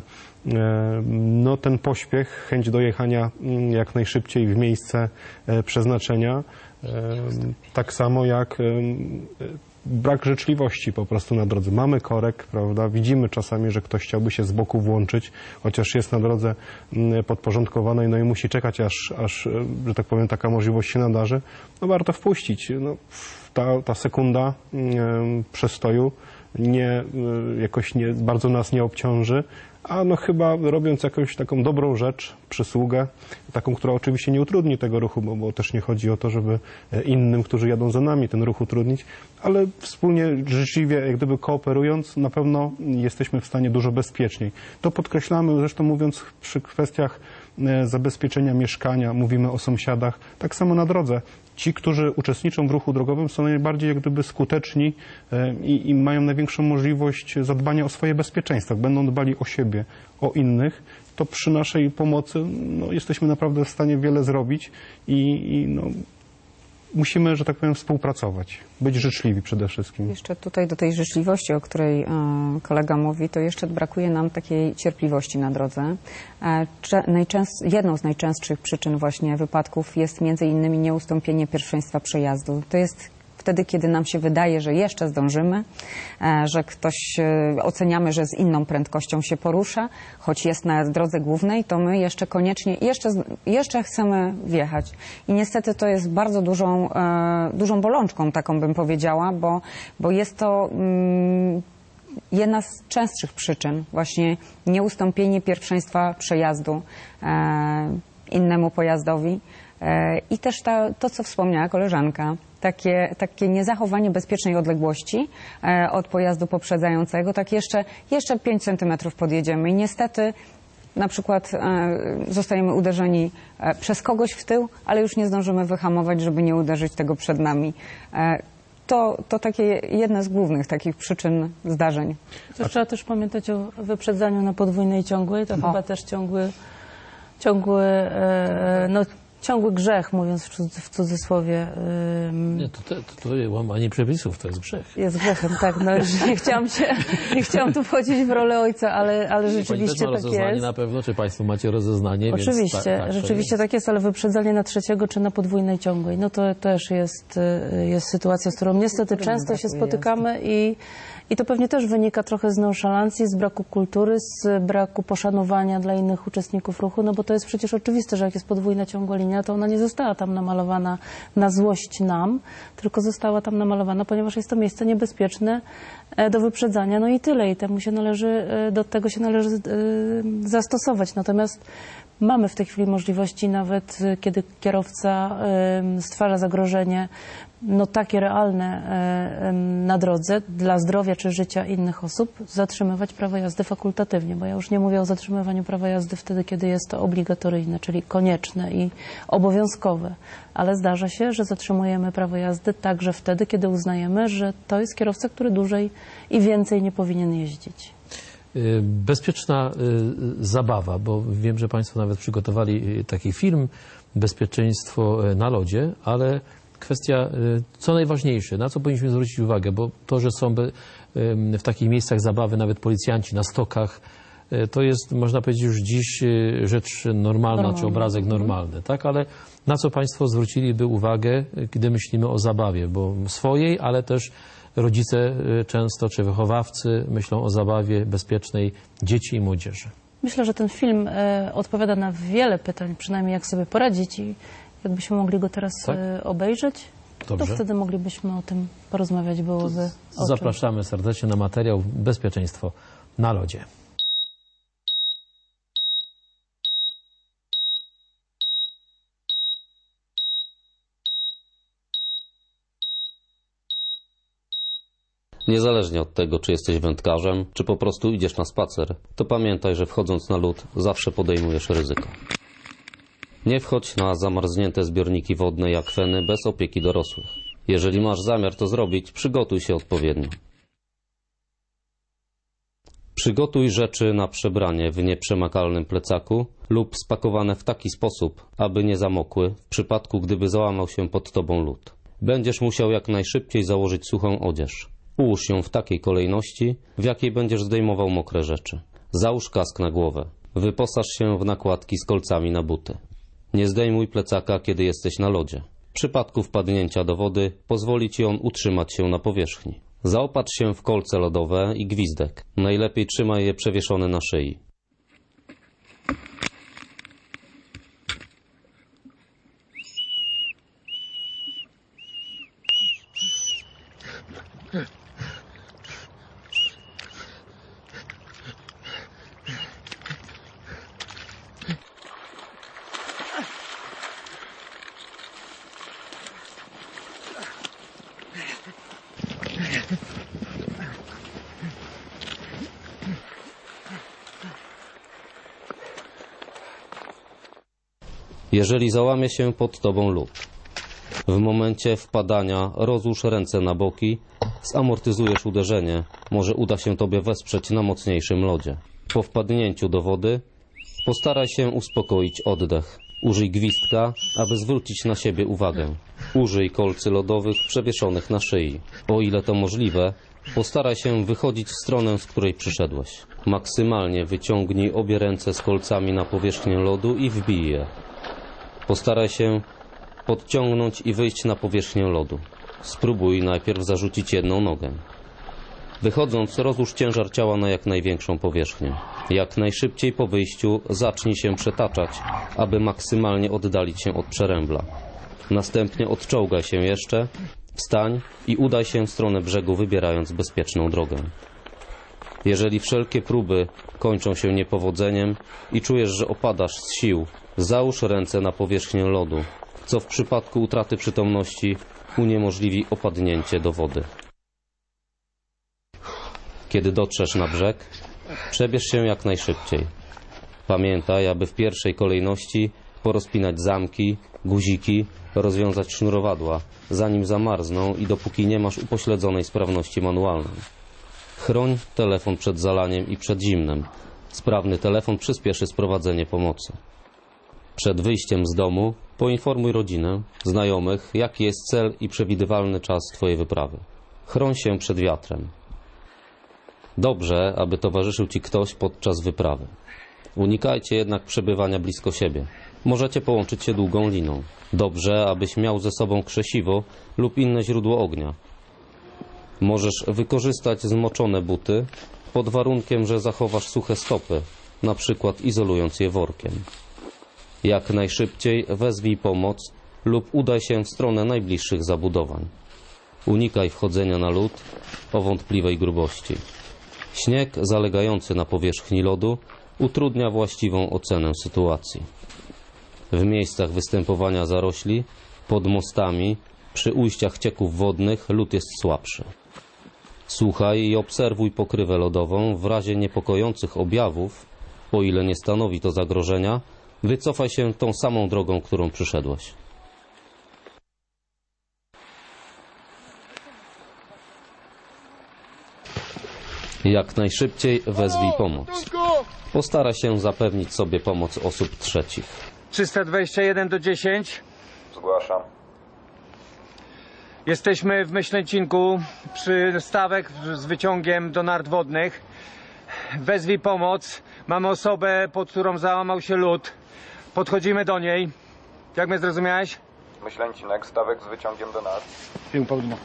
no, ten pośpiech, chęć dojechania jak najszybciej w miejsce przeznaczenia, tak samo jak brak życzliwości po prostu na drodze. Mamy korek, prawda? Widzimy czasami, że ktoś chciałby się z boku włączyć, chociaż jest na drodze podporządkowanej, no i musi czekać, aż że tak powiem, taka możliwość się nadarzy. No warto wpuścić. No, ta sekunda przestoju jakoś bardzo nas nie obciąży, a no chyba robiąc jakąś taką dobrą rzecz, przysługę, taką, która oczywiście nie utrudni tego ruchu, bo też nie chodzi o to, żeby innym, którzy jadą za nami, ten ruch utrudnić, ale wspólnie, życzliwie, jak gdyby kooperując, na pewno jesteśmy w stanie dużo bezpieczniej. To podkreślamy, zresztą mówiąc przy kwestiach zabezpieczenia mieszkania, mówimy o sąsiadach, tak samo na drodze. Ci, którzy uczestniczą w ruchu drogowym, są najbardziej jak gdyby skuteczni i mają największą możliwość zadbania o swoje bezpieczeństwo. Będą dbali o siebie, o innych, to przy naszej pomocy no, jesteśmy naprawdę w stanie wiele zrobić i no, musimy, że tak powiem, współpracować, być życzliwi przede wszystkim. Jeszcze tutaj do tej życzliwości, o której kolega mówi, to jeszcze brakuje nam takiej cierpliwości na drodze. Jedną z najczęstszych przyczyn właśnie wypadków jest między innymi nieustąpienie pierwszeństwa przejazdu. To jest wtedy, kiedy nam się wydaje, że jeszcze zdążymy, że ktoś oceniamy, że z inną prędkością się porusza, choć jest na drodze głównej, to my jeszcze koniecznie, jeszcze chcemy wjechać. I niestety to jest bardzo dużą bolączką, taką bym powiedziała, bo jest to jedna z częstszych przyczyn, właśnie nieustąpienie pierwszeństwa przejazdu innemu pojazdowi. I też to, co wspomniała koleżanka, takie niezachowanie bezpiecznej odległości od pojazdu poprzedzającego, tak jeszcze 5 centymetrów podjedziemy i niestety na przykład zostajemy uderzeni przez kogoś w tył, ale już nie zdążymy wyhamować, żeby nie uderzyć tego przed nami. To takie jedne z głównych takich przyczyn zdarzeń. To trzeba też pamiętać o wyprzedzaniu na podwójnej ciągłej, to chyba też ciągły grzech, mówiąc w cudzysłowie. Nie, to łamanie przepisów, to jest grzech. Jest grzechem, tak. No, nie chciałam tu wchodzić w rolę ojca, ale rzeczywiście tak jest. Pani też ma rozeznanie na pewno, czy Państwo macie rozeznanie? Oczywiście, więc rzeczywiście tak jest, ale wyprzedzanie na trzeciego czy na podwójnej ciągłej, no to też jest sytuacja, z którą niestety często się spotykamy i to pewnie też wynika trochę z nonszalancji, z braku kultury, z braku poszanowania dla innych uczestników ruchu, no bo to jest przecież oczywiste, że jak jest podwójna ciągła linia, to ona nie została tam namalowana na złość nam, tylko została tam namalowana, ponieważ jest to miejsce niebezpieczne do wyprzedzania, no i tyle. I do tego się należy zastosować. Natomiast mamy w tej chwili możliwości, nawet kiedy kierowca stwarza zagrożenie takie realne na drodze dla zdrowia czy życia innych osób, zatrzymywać prawo jazdy fakultatywnie, bo ja już nie mówię o zatrzymywaniu prawa jazdy wtedy, kiedy jest to obligatoryjne, czyli konieczne i obowiązkowe, ale zdarza się, że zatrzymujemy prawo jazdy także wtedy, kiedy uznajemy, że to jest kierowca, który dłużej i więcej nie powinien jeździć. Bezpieczna zabawa, bo wiem, że Państwo nawet przygotowali taki film Bezpieczeństwo na lodzie, ale kwestia, co najważniejsze, na co powinniśmy zwrócić uwagę, bo to, że są w takich miejscach zabawy nawet policjanci na stokach, to jest, można powiedzieć, już dziś rzecz normalna, czy obrazek normalny, tak? Ale na co Państwo zwróciliby uwagę, gdy myślimy o zabawie, bo swojej, ale też rodzice często, czy wychowawcy myślą o zabawie bezpiecznej dzieci i młodzieży. Myślę, że ten film odpowiada na wiele pytań, przynajmniej jak sobie poradzić i jakbyśmy mogli go teraz obejrzeć, Dobrze. to wtedy moglibyśmy o tym porozmawiać, byłoby o Zapraszamy serdecznie na materiał Bezpieczeństwo na lodzie. Niezależnie od tego, czy jesteś wędkarzem, czy po prostu idziesz na spacer, to pamiętaj, że wchodząc na lód zawsze podejmujesz ryzyko. Nie wchodź na zamarznięte zbiorniki wodne i akweny bez opieki dorosłych. Jeżeli masz zamiar to zrobić, przygotuj się odpowiednio. Przygotuj rzeczy na przebranie w nieprzemakalnym plecaku lub spakowane w taki sposób, aby nie zamokły w przypadku, gdyby załamał się pod tobą lód. Będziesz musiał jak najszybciej założyć suchą odzież. Ułóż ją w takiej kolejności, w jakiej będziesz zdejmował mokre rzeczy. Załóż kask na głowę. Wyposaż się w nakładki z kolcami na buty. Nie zdejmuj plecaka, kiedy jesteś na lodzie. W przypadku wpadnięcia do wody pozwoli ci on utrzymać się na powierzchni. Zaopatrz się w kolce lodowe i gwizdek. Najlepiej trzymaj je przewieszone na szyi. Jeżeli załamie się pod tobą lód, w momencie wpadania rozłóż ręce na boki, zamortyzujesz uderzenie, może uda się tobie wesprzeć na mocniejszym lodzie. Po wpadnięciu do wody postaraj się uspokoić oddech. Użyj gwizdka, aby zwrócić na siebie uwagę. Użyj kolcy lodowych przewieszonych na szyi. O ile to możliwe, postaraj się wychodzić w stronę, z której przyszedłeś. Maksymalnie wyciągnij obie ręce z kolcami na powierzchnię lodu i wbij je. Postaraj się podciągnąć i wyjść na powierzchnię lodu. Spróbuj najpierw zarzucić jedną nogę. Wychodząc, rozłóż ciężar ciała na jak największą powierzchnię. Jak najszybciej po wyjściu zacznij się przetaczać, aby maksymalnie oddalić się od przerębla. Następnie odczołgaj się jeszcze, wstań i udaj się w stronę brzegu, wybierając bezpieczną drogę. Jeżeli wszelkie próby kończą się niepowodzeniem i czujesz, że opadasz z sił, załóż ręce na powierzchnię lodu, co w przypadku utraty przytomności uniemożliwi opadnięcie do wody. Kiedy dotrzesz na brzeg, przebierz się jak najszybciej. Pamiętaj, aby w pierwszej kolejności porozpinać zamki, guziki, rozwiązać sznurowadła, zanim zamarzną i dopóki nie masz upośledzonej sprawności manualnej. Chroń telefon przed zalaniem i przed zimnem. Sprawny telefon przyspieszy sprowadzenie pomocy. Przed wyjściem z domu poinformuj rodzinę, znajomych, jaki jest cel i przewidywalny czas twojej wyprawy. Chroń się przed wiatrem. Dobrze, aby towarzyszył ci ktoś podczas wyprawy. Unikajcie jednak przebywania blisko siebie. Możecie połączyć się długą liną. Dobrze, abyś miał ze sobą krzesiwo lub inne źródło ognia. Możesz wykorzystać zmoczone buty pod warunkiem, że zachowasz suche stopy, na przykład izolując je workiem. Jak najszybciej wezwij pomoc lub udaj się w stronę najbliższych zabudowań. Unikaj wchodzenia na lód o wątpliwej grubości. Śnieg zalegający na powierzchni lodu utrudnia właściwą ocenę sytuacji. W miejscach występowania zarośli, pod mostami, przy ujściach cieków wodnych lód jest słabszy. Słuchaj i obserwuj pokrywę lodową. W razie niepokojących objawów, o ile nie stanowi to zagrożenia, wycofaj się tą samą drogą, którą przyszedłeś. Jak najszybciej wezwij pomoc. Postaraj się zapewnić sobie pomoc osób trzecich. 321-10. Zgłaszam. Jesteśmy w Myślęcinku przy stawek z wyciągiem do nart wodnych. Wezwij pomoc. Mamy osobę, pod którą załamał się lód. Podchodzimy do niej. Jak mnie zrozumiałeś? Myślęcinek, stawek z wyciągiem do nas. Paulina.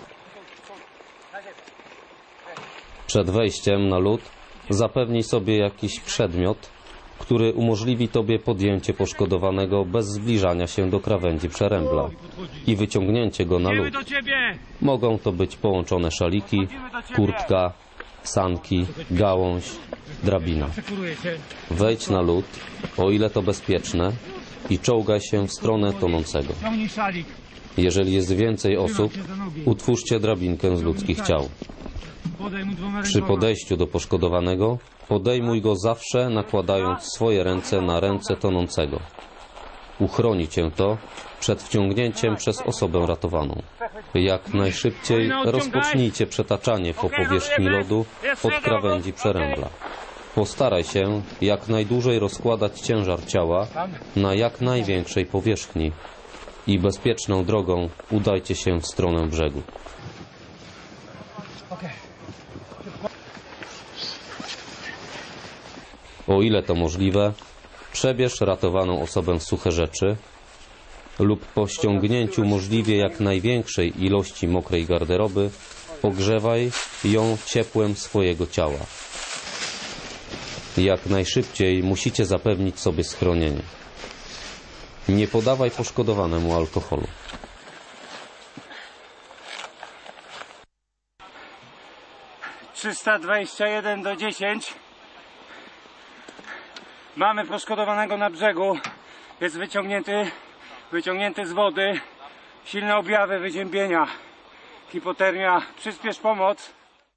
Przed wejściem na lód zapewnij sobie jakiś przedmiot, który umożliwi tobie podjęcie poszkodowanego bez zbliżania się do krawędzi przerębla i wyciągnięcie go na lód. Mogą to być połączone szaliki, kurtka, sanki, gałąź, drabina. Wejdź na lód, o ile to bezpieczne, i czołgaj się w stronę tonącego. Jeżeli jest więcej osób, utwórzcie drabinkę z ludzkich ciał. Przy podejściu do poszkodowanego podejmuj go zawsze, nakładając swoje ręce na ręce tonącego. Uchroni cię to przed wciągnięciem przez osobę ratowaną. Jak najszybciej rozpocznijcie przetaczanie po powierzchni lodu od krawędzi przerębla. Postaraj się jak najdłużej rozkładać ciężar ciała na jak największej powierzchni i bezpieczną drogą udajcie się w stronę brzegu. O ile to możliwe, przebierz ratowaną osobę w suche rzeczy lub po ściągnięciu możliwie jak największej ilości mokrej garderoby ogrzewaj ją ciepłem swojego ciała. Jak najszybciej musicie zapewnić sobie schronienie. Nie podawaj poszkodowanemu alkoholu. (321:10). Mamy poszkodowanego na brzegu. Jest wyciągnięty z wody. Silne objawy wyziębienia. Hipotermia. Przyspiesz pomoc.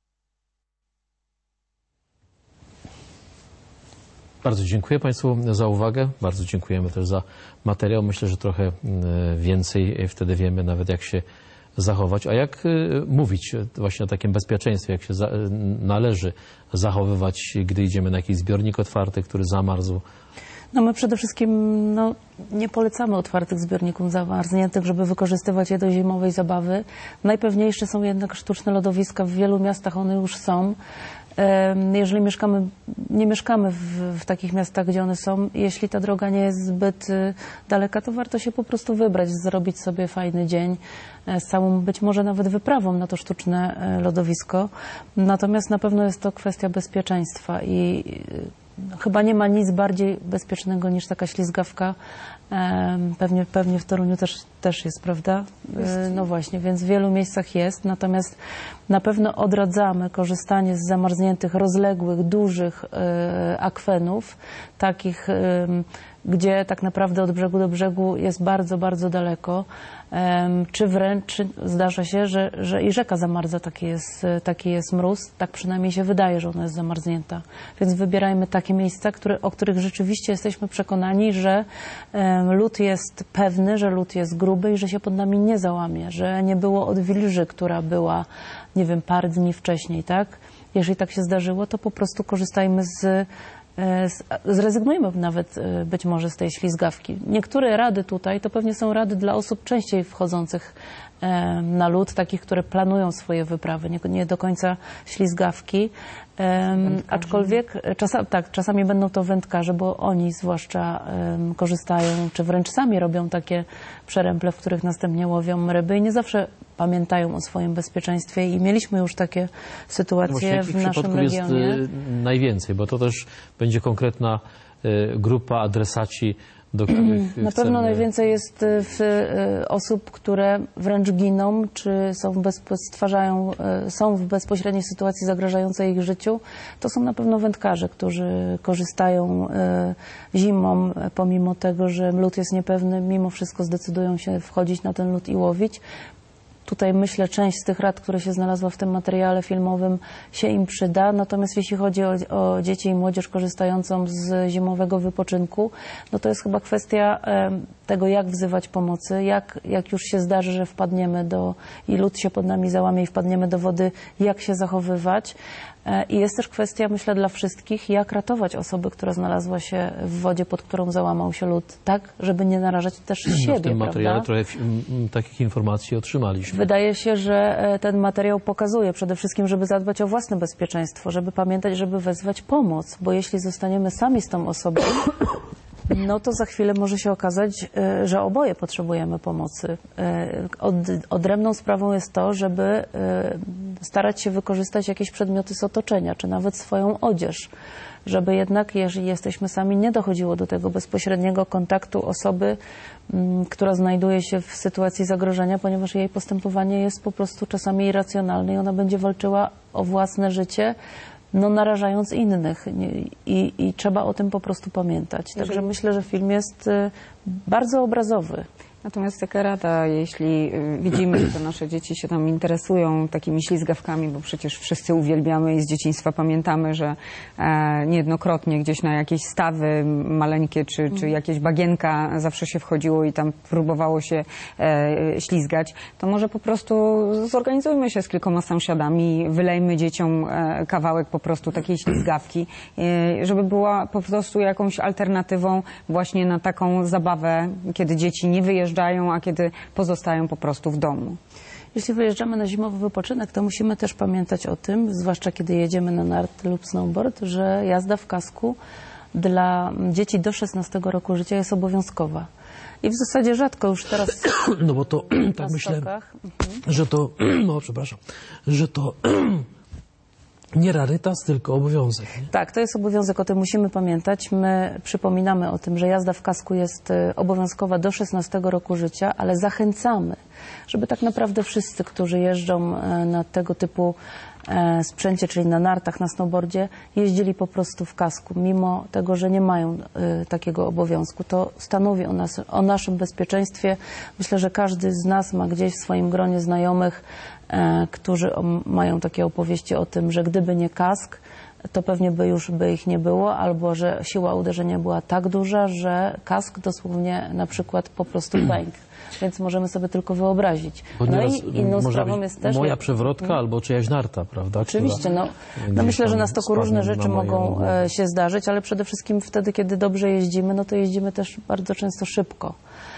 Bardzo dziękuję Państwu za uwagę. Bardzo dziękujemy też za materiał. Myślę, że trochę więcej wtedy wiemy nawet jak się zachować. A jak mówić właśnie o takim bezpieczeństwie, jak się należy zachowywać, gdy idziemy na jakiś zbiornik otwarty, który zamarzł? No my przede wszystkim nie polecamy otwartych zbiorników zamarzniętych, żeby wykorzystywać je do zimowej zabawy. Najpewniejsze są jednak sztuczne lodowiska. W wielu miastach one już są. Jeżeli nie mieszkamy w takich miastach, gdzie one są, jeśli ta droga nie jest zbyt daleka, to warto się po prostu wybrać, zrobić sobie fajny dzień z całą być może nawet wyprawą na to sztuczne lodowisko. Natomiast na pewno jest to kwestia bezpieczeństwa i chyba nie ma nic bardziej bezpiecznego niż taka ślizgawka. Pewnie w Toruniu też jest, prawda? No właśnie, więc w wielu miejscach jest. Natomiast na pewno odradzamy korzystanie z zamarzniętych, rozległych, dużych akwenów, takich, gdzie tak naprawdę od brzegu do brzegu jest bardzo, bardzo daleko. Czy wręcz zdarza się, że i rzeka zamarza, taki jest mróz. Tak przynajmniej się wydaje, że ona jest zamarznięta. Więc wybierajmy takie miejsca, o których rzeczywiście jesteśmy przekonani, że lód jest pewny, że lód jest gruby i że się pod nami nie załamie, że nie było odwilży, która była, nie wiem, parę dni wcześniej, tak? Jeżeli tak się zdarzyło, to po prostu korzystajmy zrezygnujmy nawet być może z tej ślizgawki. Niektóre rady tutaj to pewnie są rady dla osób częściej wchodzących na lód, takich, które planują swoje wyprawy, nie do końca ślizgawki. Aczkolwiek czasami będą to wędkarze, bo oni zwłaszcza korzystają, czy wręcz sami robią takie przeręble, w których następnie łowią ryby i nie zawsze pamiętają o swoim bezpieczeństwie i mieliśmy już takie sytuacje w naszym regionie. Jest najwięcej, bo to też będzie konkretna grupa, adresaci, do których na pewno najwięcej jest osób, które wręcz giną, czy są w bezpośredniej sytuacji zagrażającej ich życiu. To są na pewno wędkarze, którzy korzystają zimą, pomimo tego, że lód jest niepewny, mimo wszystko zdecydują się wchodzić na ten lód i łowić. Tutaj myślę, część z tych rad, które się znalazła w tym materiale filmowym, się im przyda. Natomiast jeśli chodzi o dzieci i młodzież korzystającą z zimowego wypoczynku, no to jest chyba kwestia tego, jak wzywać pomocy, jak już się zdarzy, że wpadniemy i lód się pod nami załamie i wpadniemy do wody, jak się zachowywać. I jest też kwestia, myślę, dla wszystkich, jak ratować osobę, która znalazła się w wodzie, pod którą załamał się lód, tak, żeby nie narażać też siebie, w tym materiale prawda? trochę takich informacji otrzymaliśmy. Wydaje się, że ten materiał pokazuje przede wszystkim, żeby zadbać o własne bezpieczeństwo, żeby pamiętać, żeby wezwać pomoc, bo jeśli zostaniemy sami z tą osobą, no to za chwilę może się okazać, że oboje potrzebujemy pomocy. Odrębną sprawą jest to, żeby starać się wykorzystać jakieś przedmioty z otoczenia, czy nawet swoją odzież, żeby jednak, jeżeli jesteśmy sami, nie dochodziło do tego bezpośredniego kontaktu osoby, która znajduje się w sytuacji zagrożenia, ponieważ jej postępowanie jest po prostu czasami irracjonalne i ona będzie walczyła o własne życie, narażając innych i trzeba o tym po prostu pamiętać. Także myślę, że film jest bardzo obrazowy. Natomiast taka rada, jeśli widzimy, że te nasze dzieci się tam interesują takimi ślizgawkami, bo przecież wszyscy uwielbiamy i z dzieciństwa pamiętamy, że niejednokrotnie gdzieś na jakieś stawy maleńkie czy jakieś bagienka zawsze się wchodziło i tam próbowało się ślizgać, to może po prostu zorganizujmy się z kilkoma sąsiadami, wylejmy dzieciom kawałek po prostu takiej ślizgawki, żeby była po prostu jakąś alternatywą właśnie na taką zabawę, kiedy dzieci nie wyjeżdżają, a kiedy pozostają po prostu w domu. Jeśli wyjeżdżamy na zimowy wypoczynek, to musimy też pamiętać o tym, zwłaszcza kiedy jedziemy na narty lub snowboard, że jazda w kasku dla dzieci do 16 roku życia jest obowiązkowa. I w zasadzie rzadko już teraz No bo to tak myślę, że to, no przepraszam, że to nie rarytas, tylko obowiązek. Nie? Tak, to jest obowiązek, o tym musimy pamiętać. My przypominamy o tym, że jazda w kasku jest obowiązkowa do 16 roku życia, ale zachęcamy, żeby tak naprawdę wszyscy, którzy jeżdżą na tego typu sprzęcie, czyli na nartach, na snowboardzie, jeździli po prostu w kasku, mimo tego, że nie mają takiego obowiązku. To stanowi o naszym bezpieczeństwie. Myślę, że każdy z nas ma gdzieś w swoim gronie znajomych, którzy mają takie opowieści o tym, że gdyby nie kask, to pewnie by ich nie było, albo że siła uderzenia była tak duża, że kask dosłownie na przykład po prostu pękł. Więc możemy sobie tylko wyobrazić. No i inną sprawą jest też... Moja przewrotka albo czyjaś narta, prawda? Oczywiście. No myślę, że na stoku różne rzeczy mogą się zdarzyć, ale przede wszystkim wtedy, kiedy dobrze jeździmy, no to jeździmy też bardzo często szybko.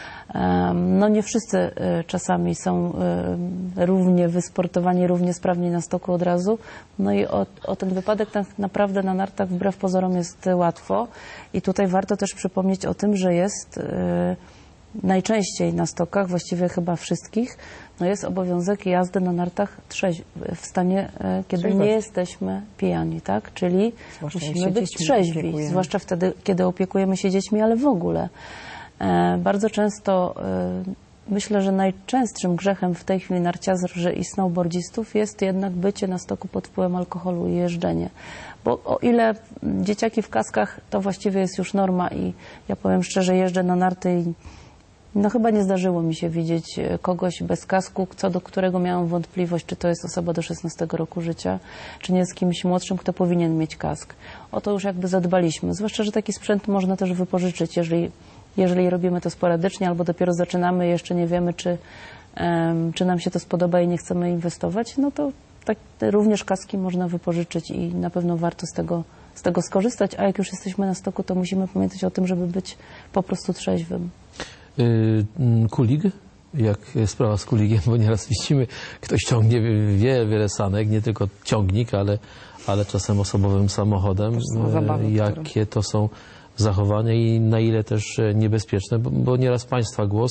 No nie wszyscy czasami są równie wysportowani, równie sprawni na stoku od razu. No i o ten wypadek tak naprawdę na nartach wbrew pozorom jest łatwo. I tutaj warto też przypomnieć o tym, że jest najczęściej na stokach, właściwie chyba wszystkich, no jest obowiązek jazdy na nartach w stanie, kiedy nie jesteśmy pijani, tak? Czyli musimy być trzeźwi, zwłaszcza wtedy, kiedy opiekujemy się dziećmi, ale w ogóle. Bardzo często myślę, że najczęstszym grzechem w tej chwili narciarzy i snowboardzistów jest jednak bycie na stoku pod wpływem alkoholu i jeżdżenie. Bo o ile dzieciaki w kaskach to właściwie jest już norma i ja powiem szczerze, jeżdżę na narty i no chyba nie zdarzyło mi się widzieć kogoś bez kasku, co do którego miałam wątpliwość, czy to jest osoba do 16 roku życia, czy nie jest kimś młodszym, kto powinien mieć kask. O to już jakby zadbaliśmy. Zwłaszcza, że taki sprzęt można też wypożyczyć, jeżeli robimy to sporadycznie albo dopiero zaczynamy, jeszcze nie wiemy, czy nam się to spodoba i nie chcemy inwestować, no to tak, również kaski można wypożyczyć i na pewno warto z tego skorzystać, a jak już jesteśmy na stoku, to musimy pamiętać o tym, żeby być po prostu trzeźwym. Kulig? Jak sprawa z kuligiem, bo nieraz widzimy, ktoś ciągnie wiele sanek, nie tylko ciągnik, ale czasem osobowym samochodem. Jakie to są zachowania i na ile też niebezpieczne, bo nieraz Państwa głos,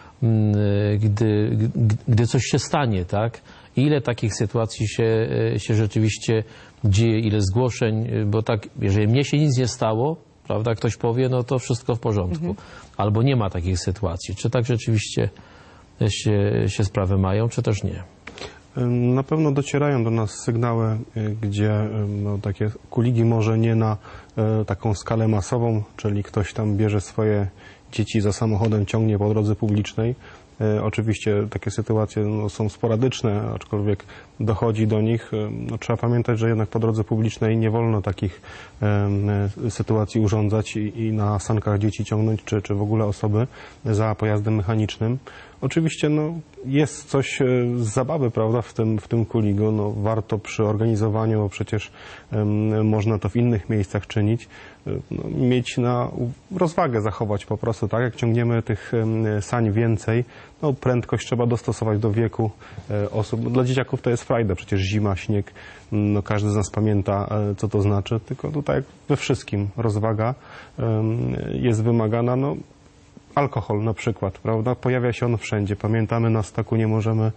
gdy coś się stanie, tak? Ile takich sytuacji się rzeczywiście dzieje, ile zgłoszeń, bo tak, jeżeli mnie się nic nie stało, prawda, ktoś powie, no to wszystko w porządku. Albo nie ma takich sytuacji. Czy tak rzeczywiście się sprawy mają, czy też nie? Na pewno docierają do nas sygnały, gdzie no, takie kuligi może nie na taką skalę masową, czyli ktoś tam bierze swoje dzieci za samochodem, ciągnie po drodze publicznej. Oczywiście takie sytuacje no, są sporadyczne, aczkolwiek dochodzi do nich. No, trzeba pamiętać, że jednak po drodze publicznej nie wolno takich sytuacji urządzać i na sankach dzieci ciągnąć, czy w ogóle osoby za pojazdem mechanicznym. Oczywiście no, jest coś z zabawy, prawda, w tym kuligu. No, warto przy organizowaniu, bo przecież można to w innych miejscach czynić, no, mieć na rozwagę zachować po prostu, tak? Jak ciągniemy tych sań więcej, no, prędkość trzeba dostosować do wieku osób. No, dla dzieciaków to jest frajda, przecież zima, śnieg, no, każdy z nas pamięta, co to znaczy, tylko tutaj jak we wszystkim rozwaga jest wymagana. No, alkohol na przykład, prawda? Pojawia się on wszędzie. Pamiętamy, na stoku nie możemy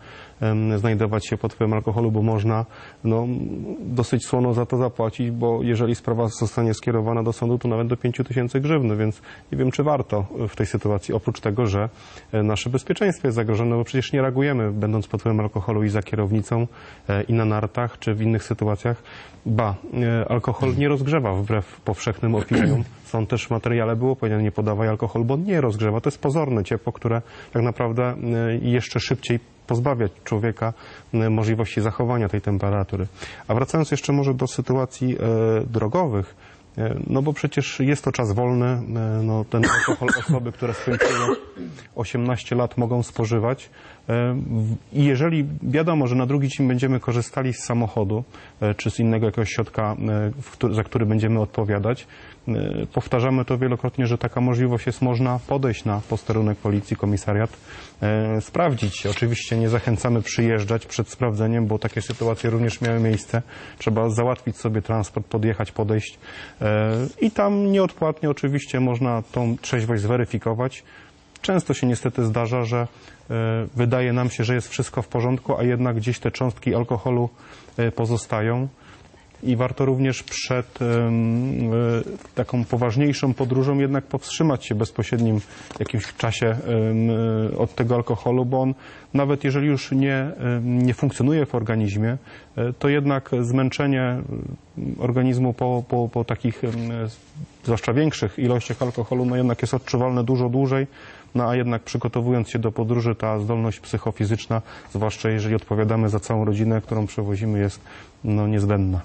znajdować się pod wpływem alkoholu, bo można dosyć słono za to zapłacić, bo jeżeli sprawa zostanie skierowana do sądu, to nawet do 5 000 grzywny, więc nie wiem, czy warto w tej sytuacji, oprócz tego, że nasze bezpieczeństwo jest zagrożone, bo przecież nie reagujemy, będąc pod wpływem alkoholu i za kierownicą, i na nartach, czy w innych sytuacjach. Alkohol nie rozgrzewa wbrew powszechnym opiniom. Są też w materiale było powiedziane, nie podawaj alkohol, bo on nie rozgrzewa. To jest pozorne ciepło, które tak naprawdę jeszcze szybciej pozbawia człowieka możliwości zachowania tej temperatury. A wracając jeszcze może do sytuacji drogowych, bo przecież jest to czas wolny, ten alkohol osoby, które skończyły 18 lat, mogą spożywać. I jeżeli wiadomo, że na drugi dzień będziemy korzystali z samochodu czy z innego jakiegoś środka, za który będziemy odpowiadać, powtarzamy to wielokrotnie, że taka możliwość jest, można podejść na posterunek policji, komisariat, sprawdzić. Oczywiście nie zachęcamy przyjeżdżać przed sprawdzeniem, bo takie sytuacje również miały miejsce. Trzeba załatwić sobie transport, podjechać, podejść i tam nieodpłatnie oczywiście można tą trzeźwość zweryfikować. Często się niestety zdarza, że wydaje nam się, że jest wszystko w porządku, a jednak gdzieś te cząstki alkoholu pozostają. I warto również przed taką poważniejszą podróżą jednak powstrzymać się w bezpośrednim jakimś czasie od tego alkoholu, bo on nawet jeżeli już nie funkcjonuje w organizmie, to jednak zmęczenie organizmu po takich zwłaszcza większych ilościach alkoholu jednak jest odczuwalne dużo dłużej. A jednak przygotowując się do podróży, ta zdolność psychofizyczna, zwłaszcza jeżeli odpowiadamy za całą rodzinę, którą przewozimy, jest niezbędna.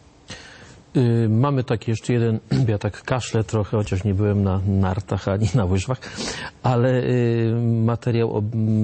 Mamy taki jeszcze jeden, ja tak kaszlę trochę, chociaż nie byłem na nartach ani na łyżwach, ale materiał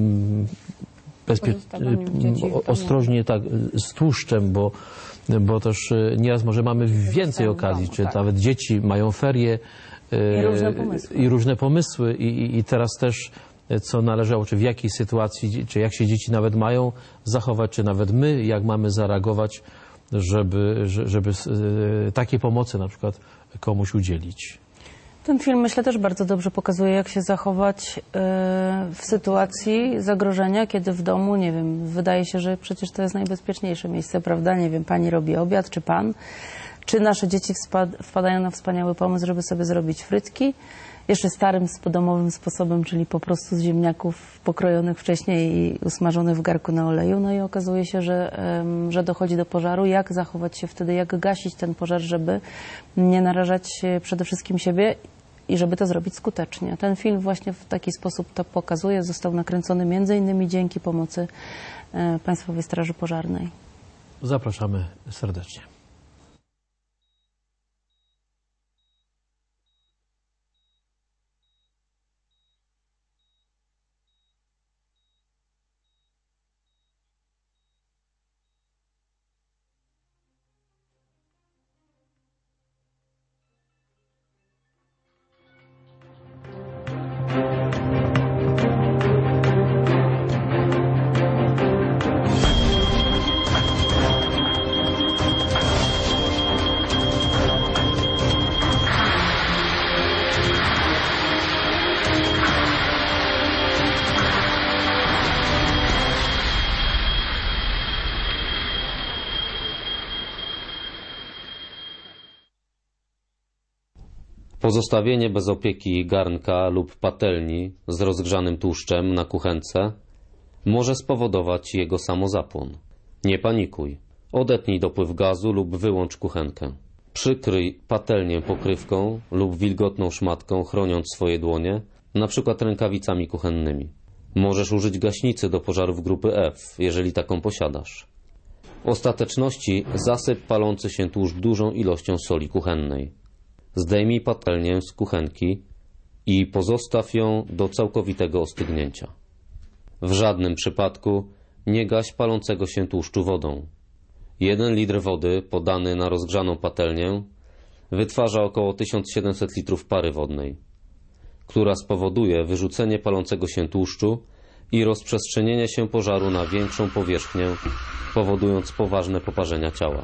ostrożnie tak z tłuszczem, bo też nieraz może mamy więcej okazji, czy nawet dzieci mają ferie i różne pomysły i teraz też co należało, czy w jakiej sytuacji, czy jak się dzieci nawet mają zachować, czy nawet my, jak mamy zareagować, żeby takiej pomocy na przykład komuś udzielić. Ten film, myślę, też bardzo dobrze pokazuje, jak się zachować w sytuacji zagrożenia, kiedy w domu, nie wiem, wydaje się, że przecież to jest najbezpieczniejsze miejsce, prawda? Nie wiem, pani robi obiad, czy pan, czy nasze dzieci wpadają na wspaniały pomysł, żeby sobie zrobić frytki, jeszcze starym, domowym sposobem, czyli po prostu z ziemniaków pokrojonych wcześniej i usmażonych w garku na oleju. No i okazuje się, że dochodzi do pożaru. Jak zachować się wtedy, jak gasić ten pożar, żeby nie narażać przede wszystkim siebie i żeby to zrobić skutecznie. Ten film właśnie w taki sposób to pokazuje. Został nakręcony m.in. dzięki pomocy Państwowej Straży Pożarnej. Zapraszamy serdecznie. Pozostawienie bez opieki garnka lub patelni z rozgrzanym tłuszczem na kuchence może spowodować jego samozapłon. Nie panikuj. Odetnij dopływ gazu lub wyłącz kuchenkę. Przykryj patelnię pokrywką lub wilgotną szmatką, chroniąc swoje dłonie, np. rękawicami kuchennymi. Możesz użyć gaśnicy do pożarów grupy F, jeżeli taką posiadasz. W ostateczności zasyp palący się tłuszcz dużą ilością soli kuchennej. Zdejmij patelnię z kuchenki i pozostaw ją do całkowitego ostygnięcia. W żadnym przypadku nie gaś palącego się tłuszczu wodą. 1 litr wody podany na rozgrzaną patelnię wytwarza około 1700 litrów pary wodnej, która spowoduje wyrzucenie palącego się tłuszczu i rozprzestrzenienie się pożaru na większą powierzchnię, powodując poważne poparzenia ciała.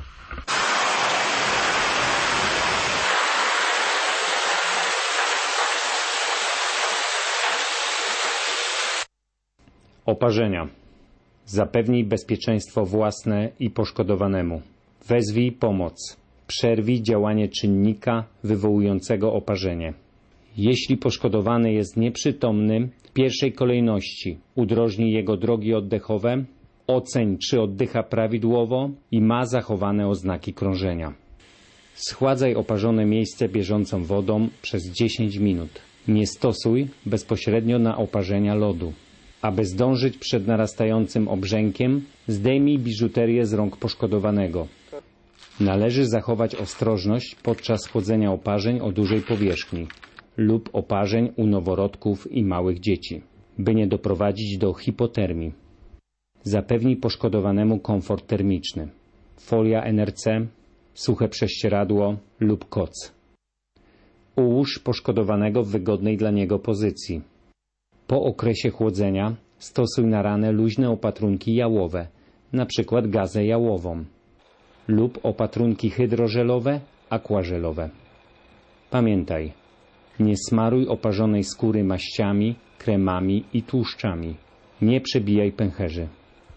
Oparzenia. Zapewnij bezpieczeństwo własne i poszkodowanemu. Wezwij pomoc. Przerwij działanie czynnika wywołującego oparzenie. Jeśli poszkodowany jest nieprzytomny, w pierwszej kolejności udrożnij jego drogi oddechowe, oceń, czy oddycha prawidłowo i ma zachowane oznaki krążenia. Schładzaj oparzone miejsce bieżącą wodą przez 10 minut. Nie stosuj bezpośrednio na oparzenia lodu. Aby zdążyć przed narastającym obrzękiem, zdejmij biżuterię z rąk poszkodowanego. Należy zachować ostrożność podczas chłodzenia oparzeń o dużej powierzchni lub oparzeń u noworodków i małych dzieci, by nie doprowadzić do hipotermii. Zapewnij poszkodowanemu komfort termiczny. Folia NRC, suche prześcieradło lub koc. Ułóż poszkodowanego w wygodnej dla niego pozycji. Po okresie chłodzenia stosuj na ranę luźne opatrunki jałowe, np. gazę jałową, lub opatrunki hydrożelowe, aquażelowe. Pamiętaj, nie smaruj oparzonej skóry maściami, kremami i tłuszczami. Nie przebijaj pęcherzy.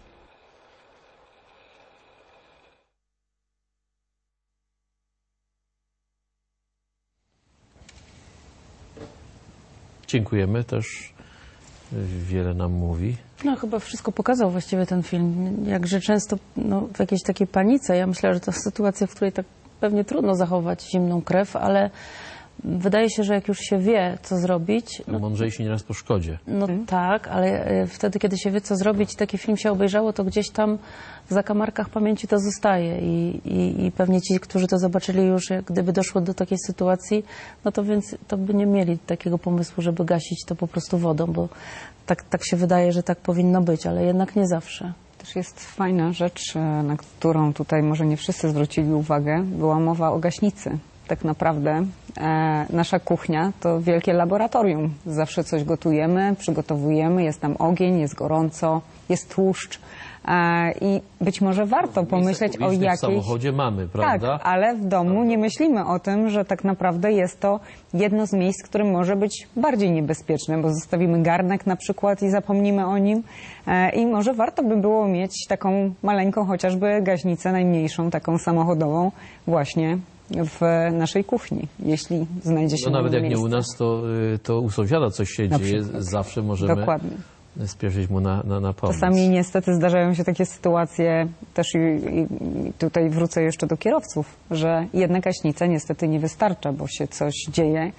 Dziękujemy, też wiele nam mówi. No chyba wszystko pokazał właściwie ten film. Jakże często w jakiejś takiej panice. Ja myślę, że to sytuacja, w której tak pewnie trudno zachować zimną krew, ale wydaje się, że jak już się wie, co zrobić... Mądrzejsi nieraz po szkodzie. No tak, ale wtedy, kiedy się wie, co zrobić, taki film się obejrzało, to gdzieś tam w zakamarkach pamięci to zostaje i pewnie ci, którzy to zobaczyli już, jak gdyby doszło do takiej sytuacji, no to więc to by nie mieli takiego pomysłu, żeby gasić to po prostu wodą, bo tak się wydaje, że tak powinno być, ale jednak nie zawsze. Też jest fajna rzecz, na którą tutaj może nie wszyscy zwrócili uwagę, była mowa o gaśnicy. Tak naprawdę nasza kuchnia to wielkie laboratorium. Zawsze coś gotujemy, przygotowujemy, jest tam ogień, jest gorąco, jest tłuszcz. I być może warto pomyśleć o jakiejś... w samochodzie mamy, prawda? Tak, ale w domu nie myślimy o tym, że tak naprawdę jest to jedno z miejsc, które może być bardziej niebezpieczne, bo zostawimy garnek na przykład i zapomnimy o nim. I może warto by było mieć taką maleńką chociażby gaśnicę, najmniejszą, taką samochodową właśnie w naszej kuchni, jeśli znajdzie się nawet jak miejsce. nie u nas, to u sąsiada coś się dzieje, zawsze możemy spieszyć mu na pomoc. Czasami niestety zdarzają się takie sytuacje, też i tutaj wrócę jeszcze do kierowców, że jedna gaśnica niestety nie wystarcza, bo się coś dzieje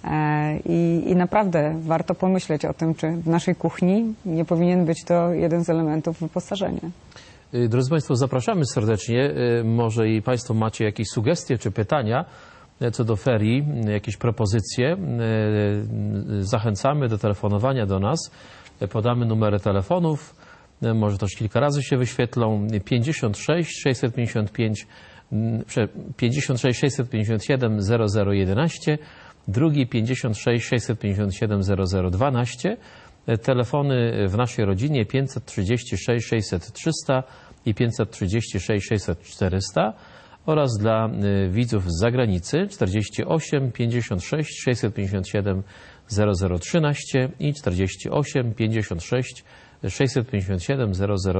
i naprawdę warto pomyśleć o tym, czy w naszej kuchni nie powinien być to jeden z elementów wyposażenia. Drodzy Państwo, zapraszamy serdecznie. Może i Państwo macie jakieś sugestie czy pytania co do ferii, jakieś propozycje. Zachęcamy do telefonowania do nas. Podamy numery telefonów. Może też kilka razy się wyświetlą. 56 655 56 657 0011, drugi 56 657 0012. Telefony w naszej rodzinie 536 600 300 i 536 600 400 oraz dla widzów z zagranicy 48 56 657 0013 i 48 56 657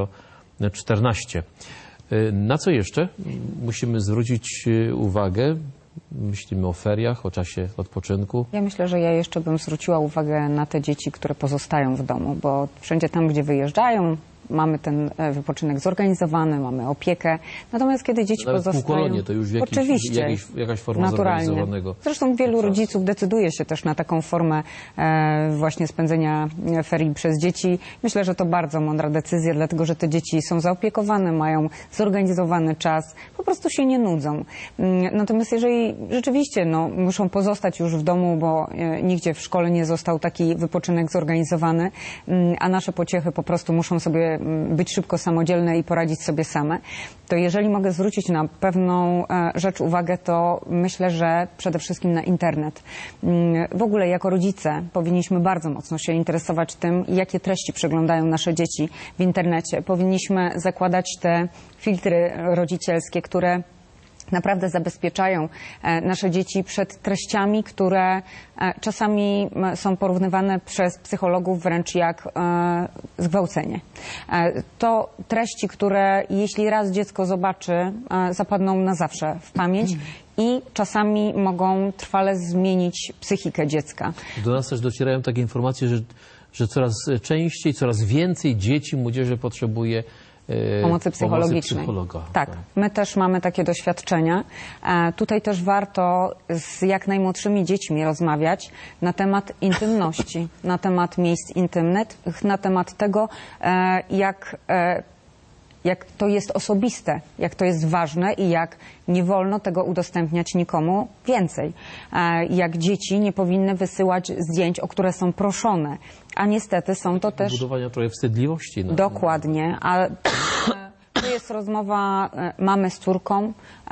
0014. Na co jeszcze musimy zwrócić uwagę? Myślimy o feriach, o czasie odpoczynku. Ja myślę, że ja jeszcze bym zwróciła uwagę na te dzieci, które pozostają w domu, bo wszędzie tam, gdzie wyjeżdżają, mamy ten wypoczynek zorganizowany, mamy opiekę. Natomiast kiedy dzieci pozostają... półkolonie to już jakaś forma zorganizowanego. Zresztą wielu rodziców decyduje się też na taką formę właśnie spędzenia ferii przez dzieci. Myślę, że to bardzo mądra decyzja, dlatego że te dzieci są zaopiekowane, mają zorganizowany czas, po prostu się nie nudzą. Natomiast jeżeli rzeczywiście muszą pozostać już w domu, bo nigdzie w szkole nie został taki wypoczynek zorganizowany, a nasze pociechy po prostu muszą sobie być szybko samodzielne i poradzić sobie same, to jeżeli mogę zwrócić na pewną rzecz uwagę, to myślę, że przede wszystkim na internet. W ogóle jako rodzice powinniśmy bardzo mocno się interesować tym, jakie treści przeglądają nasze dzieci w internecie. Powinniśmy zakładać te filtry rodzicielskie, które naprawdę zabezpieczają nasze dzieci przed treściami, które czasami są porównywane przez psychologów wręcz jak zgwałcenie. To treści, które jeśli raz dziecko zobaczy, zapadną na zawsze w pamięć i czasami mogą trwale zmienić psychikę dziecka. Do nas też docierają takie informacje, że coraz częściej, coraz więcej dzieci, młodzieży potrzebuje pomocy psychologicznej. Psychologa. Tak, my też mamy takie doświadczenia. Tutaj też warto z jak najmłodszymi dziećmi rozmawiać na temat intymności, na temat miejsc intymnych, na temat tego, jak to jest osobiste, jak to jest ważne i jak nie wolno tego udostępniać nikomu więcej. Jak dzieci nie powinny wysyłać zdjęć, o które są proszone. A niestety są to też... Budowania trochę wstydliwości. Dokładnie. A to jest rozmowa mamy z córką,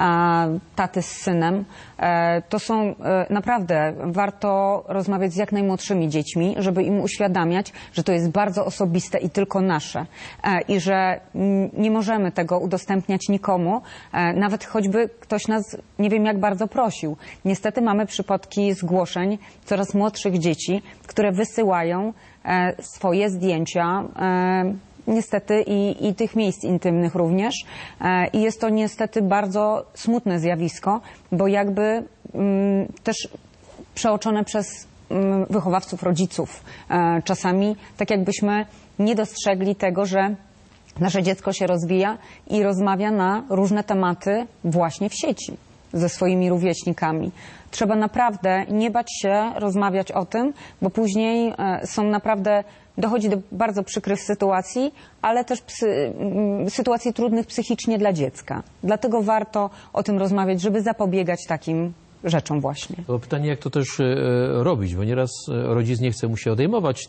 taty z synem. To są naprawdę, warto rozmawiać z jak najmłodszymi dziećmi, żeby im uświadamiać, że to jest bardzo osobiste i tylko nasze. I że nie możemy tego udostępniać nikomu, nawet choćby ktoś nas nie wiem jak bardzo prosił. Niestety mamy przypadki zgłoszeń coraz młodszych dzieci, które wysyłają swoje zdjęcia, niestety i tych miejsc intymnych również. I jest to niestety bardzo smutne zjawisko, bo jakby też przeoczone przez wychowawców, rodziców. Czasami tak jakbyśmy nie dostrzegli tego, że nasze dziecko się rozwija i rozmawia na różne tematy właśnie w sieci ze swoimi rówieśnikami. Trzeba naprawdę nie bać się rozmawiać o tym, bo później są naprawdę, dochodzi do bardzo przykrych sytuacji, ale też sytuacji trudnych psychicznie dla dziecka. Dlatego warto o tym rozmawiać, żeby zapobiegać takim rzeczom właśnie. To pytanie, jak to też robić, bo nieraz rodzic nie chce mu się odejmować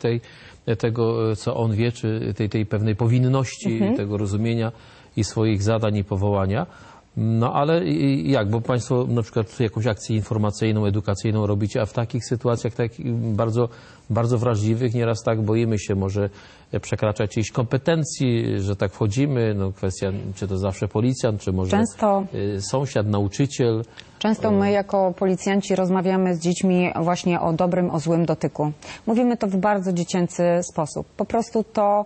tego, co on wie, czy tej pewnej powinności, tego rozumienia i swoich zadań i powołania. No ale jak? Bo Państwo na przykład jakąś akcję informacyjną, edukacyjną robicie, a w takich sytuacjach bardzo, bardzo wrażliwych nieraz tak boimy się może przekraczać jakiejś kompetencji, że tak wchodzimy. No kwestia, czy to zawsze policjant, czy może sąsiad, nauczyciel. Często my jako policjanci rozmawiamy z dziećmi właśnie o dobrym, o złym dotyku. Mówimy to w bardzo dziecięcy sposób. Po prostu to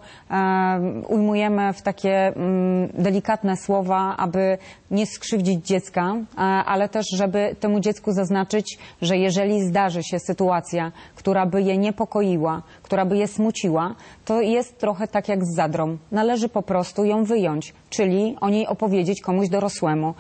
ujmujemy w takie delikatne słowa, aby nie skrzywdzić dziecka, ale też, żeby temu dziecku zaznaczyć, że jeżeli zdarzy się sytuacja, która by je niepokoiła, która by je smuciła, to jest trochę tak jak z zadrą. Należy po prostu ją wyjąć, czyli o niej opowiedzieć komuś dorosłemu.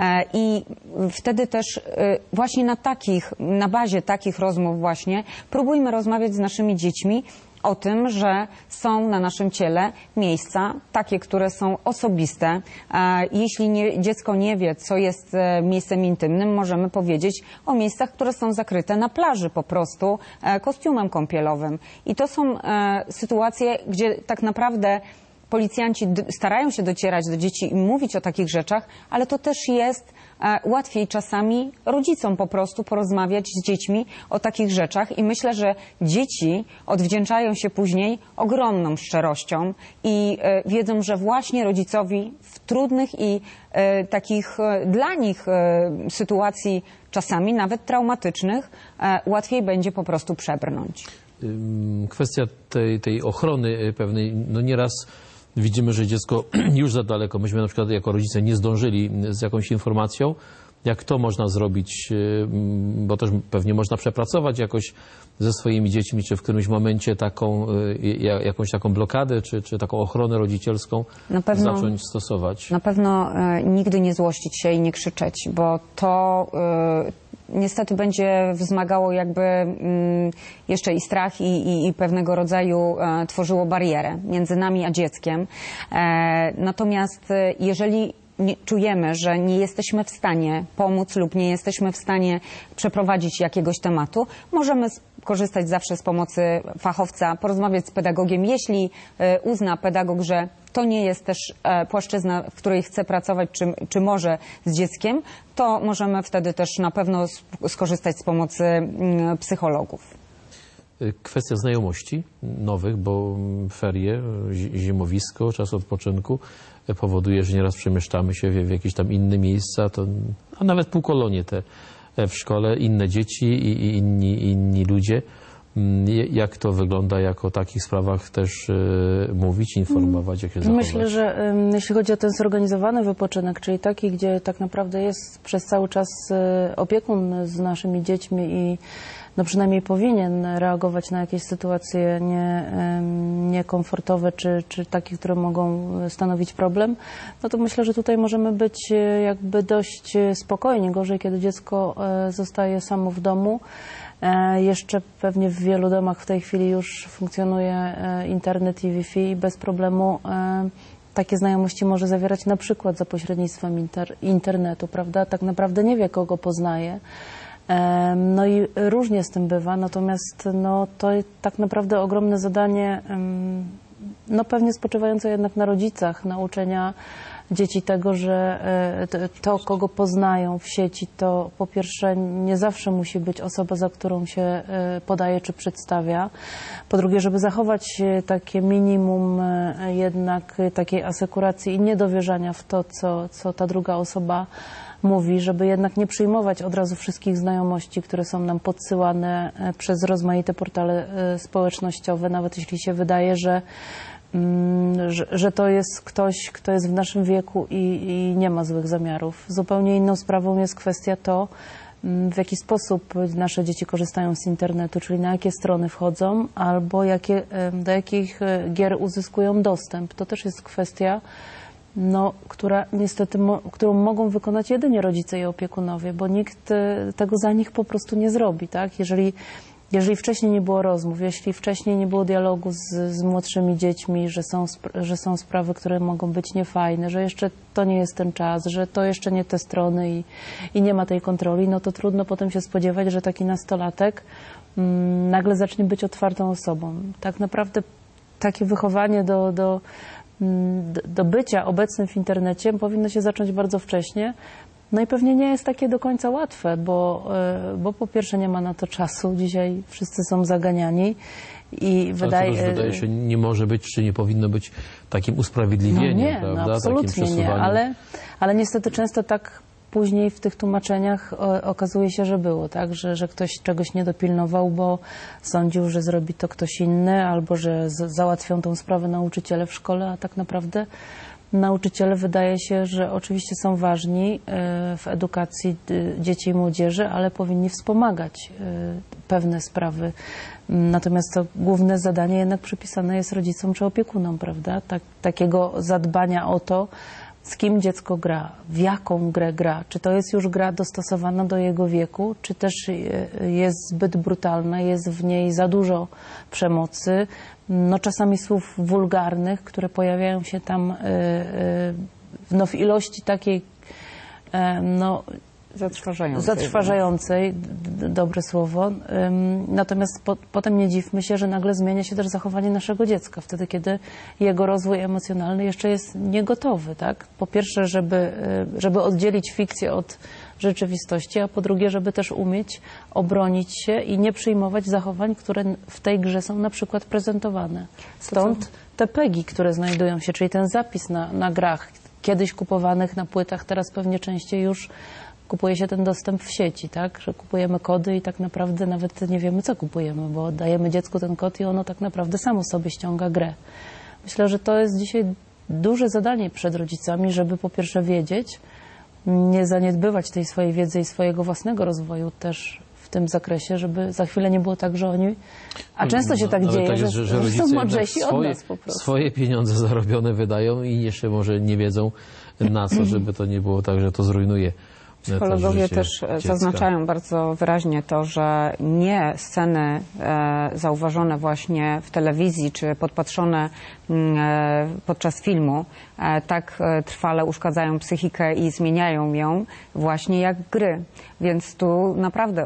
I wtedy też właśnie na bazie takich rozmów właśnie próbujmy rozmawiać z naszymi dziećmi o tym, że są na naszym ciele miejsca takie, które są osobiste. Jeśli dziecko nie wie, co jest miejscem intymnym, możemy powiedzieć o miejscach, które są zakryte na plaży po prostu kostiumem kąpielowym. I to są sytuacje, gdzie tak naprawdę policjanci starają się docierać do dzieci i mówić o takich rzeczach, ale to też jest łatwiej czasami rodzicom po prostu porozmawiać z dziećmi o takich rzeczach i myślę, że dzieci odwdzięczają się później ogromną szczerością i wiedzą, że właśnie rodzicowi w trudnych i takich dla nich sytuacji czasami nawet traumatycznych łatwiej będzie po prostu przebrnąć. Kwestia tej ochrony pewnej, no nieraz widzimy, że dziecko już za daleko. Myśmy na przykład jako rodzice nie zdążyli z jakąś informacją. Jak to można zrobić? Bo też pewnie można przepracować jakoś ze swoimi dziećmi, czy w którymś momencie jakąś taką blokadę, czy taką ochronę rodzicielską zacząć stosować. Na pewno nigdy nie złościć się i nie krzyczeć, bo to niestety będzie wzmagało jakby jeszcze i strach i pewnego rodzaju tworzyło barierę między nami a dzieckiem. Natomiast jeżeli czujemy, że nie jesteśmy w stanie pomóc lub nie jesteśmy w stanie przeprowadzić jakiegoś tematu, możemy korzystać zawsze z pomocy fachowca, porozmawiać z pedagogiem. Jeśli uzna pedagog, że to nie jest też płaszczyzna, w której chce pracować, czy może z dzieckiem, to możemy wtedy też na pewno skorzystać z pomocy psychologów. Kwestia znajomości nowych, bo ferie, zimowisko, czas odpoczynku. powoduje, że nieraz przemieszczamy się w jakieś tam inne miejsca, a nawet półkolonie te w szkole, inne dzieci i inni ludzie. Jak to wygląda, jak o takich sprawach też mówić, informować, jak się zachować? Myślę, że jeśli chodzi o ten zorganizowany wypoczynek, czyli taki, gdzie tak naprawdę jest przez cały czas opiekun z naszymi dziećmi i no przynajmniej powinien reagować na jakieś sytuacje niekomfortowe, czy takie, które mogą stanowić problem, no to myślę, że tutaj możemy być jakby dość spokojni. Gorzej, kiedy dziecko zostaje samo w domu. Jeszcze pewnie w wielu domach w tej chwili już funkcjonuje internet i Wi-Fi i bez problemu takie znajomości może zawierać na przykład za pośrednictwem internetu, prawda? Tak naprawdę nie wie, kogo poznaje. No i różnie z tym bywa, natomiast no, to tak naprawdę ogromne zadanie, no pewnie spoczywające jednak na rodzicach, nauczenia dzieci tego, że to, kogo poznają w sieci, to po pierwsze nie zawsze musi być osoba, za którą się podaje czy przedstawia. Po drugie, żeby zachować takie minimum jednak takiej asekuracji i niedowierzania w to, co ta druga osoba mówi, żeby jednak nie przyjmować od razu wszystkich znajomości, które są nam podsyłane przez rozmaite portale społecznościowe, nawet jeśli się wydaje, że to jest ktoś, kto jest w naszym wieku i nie ma złych zamiarów. Zupełnie inną sprawą jest kwestia to, w jaki sposób nasze dzieci korzystają z internetu, czyli na jakie strony wchodzą, albo do jakich gier uzyskują dostęp. To też jest kwestia, no, która niestety, którą mogą wykonać jedynie rodzice i opiekunowie, bo nikt tego za nich po prostu nie zrobi, tak? Jeżeli wcześniej nie było rozmów, jeśli wcześniej nie było dialogu z młodszymi dziećmi, że są sprawy, które mogą być niefajne, że jeszcze to nie jest ten czas, że to jeszcze nie te strony i nie ma tej kontroli, no to trudno potem się spodziewać, że taki nastolatek nagle zacznie być otwartą osobą. Tak naprawdę takie wychowanie do bycia obecnym w internecie powinno się zacząć bardzo wcześnie. No i pewnie nie jest takie do końca łatwe, bo po pierwsze nie ma na to czasu. Dzisiaj wszyscy są zaganiani i wydaje się, nie może być, czy nie powinno być takim usprawiedliwieniem, no nie, prawda? No absolutnie takim nie, ale niestety często tak później w tych tłumaczeniach okazuje się, że było, tak? Że ktoś czegoś nie dopilnował, bo sądził, że zrobi to ktoś inny, albo że załatwią tą sprawę nauczyciele w szkole, a tak naprawdę nauczyciele wydaje się, że oczywiście są ważni w edukacji dzieci i młodzieży, ale powinni wspomagać pewne sprawy. Natomiast to główne zadanie jednak przypisane jest rodzicom czy opiekunom, prawda? Takiego zadbania o to, z kim dziecko gra, w jaką grę gra. Czy to jest już gra dostosowana do jego wieku, czy też jest zbyt brutalna, jest w niej za dużo przemocy, no czasami słów wulgarnych, które pojawiają się tam w ilości takiej no, zatrważającej, dobre słowo. Natomiast potem nie dziwmy się, że nagle zmienia się też zachowanie naszego dziecka, wtedy kiedy jego rozwój emocjonalny jeszcze jest niegotowy, tak? Po pierwsze, żeby oddzielić fikcję od rzeczywistości, a po drugie, żeby też umieć obronić się i nie przyjmować zachowań, które w tej grze są na przykład prezentowane. Stąd te PEGI, które znajdują się, czyli ten zapis na grach, kiedyś kupowanych na płytach, teraz pewnie częściej już kupuje się ten dostęp w sieci, tak? Że kupujemy kody i tak naprawdę nawet nie wiemy, co kupujemy, bo dajemy dziecku ten kod i ono tak naprawdę samo sobie ściąga grę. Myślę, że to jest dzisiaj duże zadanie przed rodzicami, żeby po pierwsze wiedzieć, nie zaniedbywać tej swojej wiedzy i swojego własnego rozwoju też w tym zakresie, żeby za chwilę nie było tak, że oni... A często się tak dzieje, tak jest, że są mądrzejsi od nas po prostu. Swoje pieniądze zarobione wydają i jeszcze może nie wiedzą na co, żeby to nie było tak, że to zrujnuje. Psychologowie też zaznaczają bardzo wyraźnie to, że nie sceny zauważone właśnie w telewizji czy podpatrzone podczas filmu tak trwale uszkadzają psychikę i zmieniają ją właśnie jak gry. Więc tu naprawdę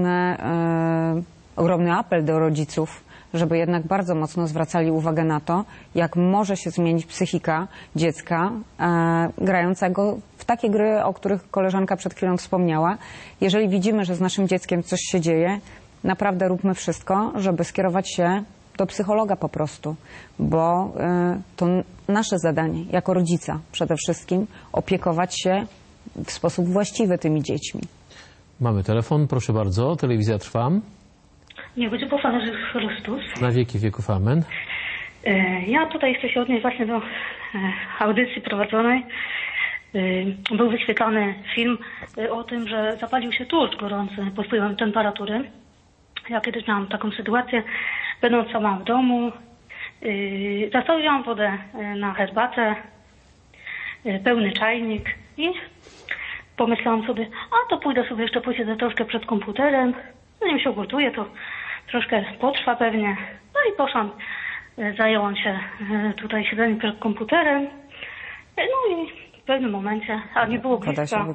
ogromny apel do rodziców, żeby jednak bardzo mocno zwracali uwagę na to, jak może się zmienić psychika dziecka grającego w takie gry, o których koleżanka przed chwilą wspomniała. Jeżeli widzimy, że z naszym dzieckiem coś się dzieje, naprawdę róbmy wszystko, żeby skierować się do psychologa po prostu, bo to nasze zadanie jako rodzica przede wszystkim opiekować się w sposób właściwy tymi dziećmi. Mamy telefon, proszę bardzo, telewizja trwa. Nie będzie pochwalony Jezus Chrystus. Na wieki wieków, amen. Ja tutaj chcę się odnieść właśnie do audycji prowadzonej. Był wyświetlany film o tym, że zapalił się tłuszcz gorący pod wpływem temperatury. Ja kiedyś miałam taką sytuację, będąc sama w domu, zastawiłam wodę na herbatę, pełny czajnik i pomyślałam sobie, a to pójdę sobie jeszcze posiedzę troszkę przed komputerem, zanim się ugotuję, to troszkę potrwa pewnie. No i poszłam, zajęłam się tutaj siedzeniem przed komputerem, no i w pewnym momencie, a nie było gwizdka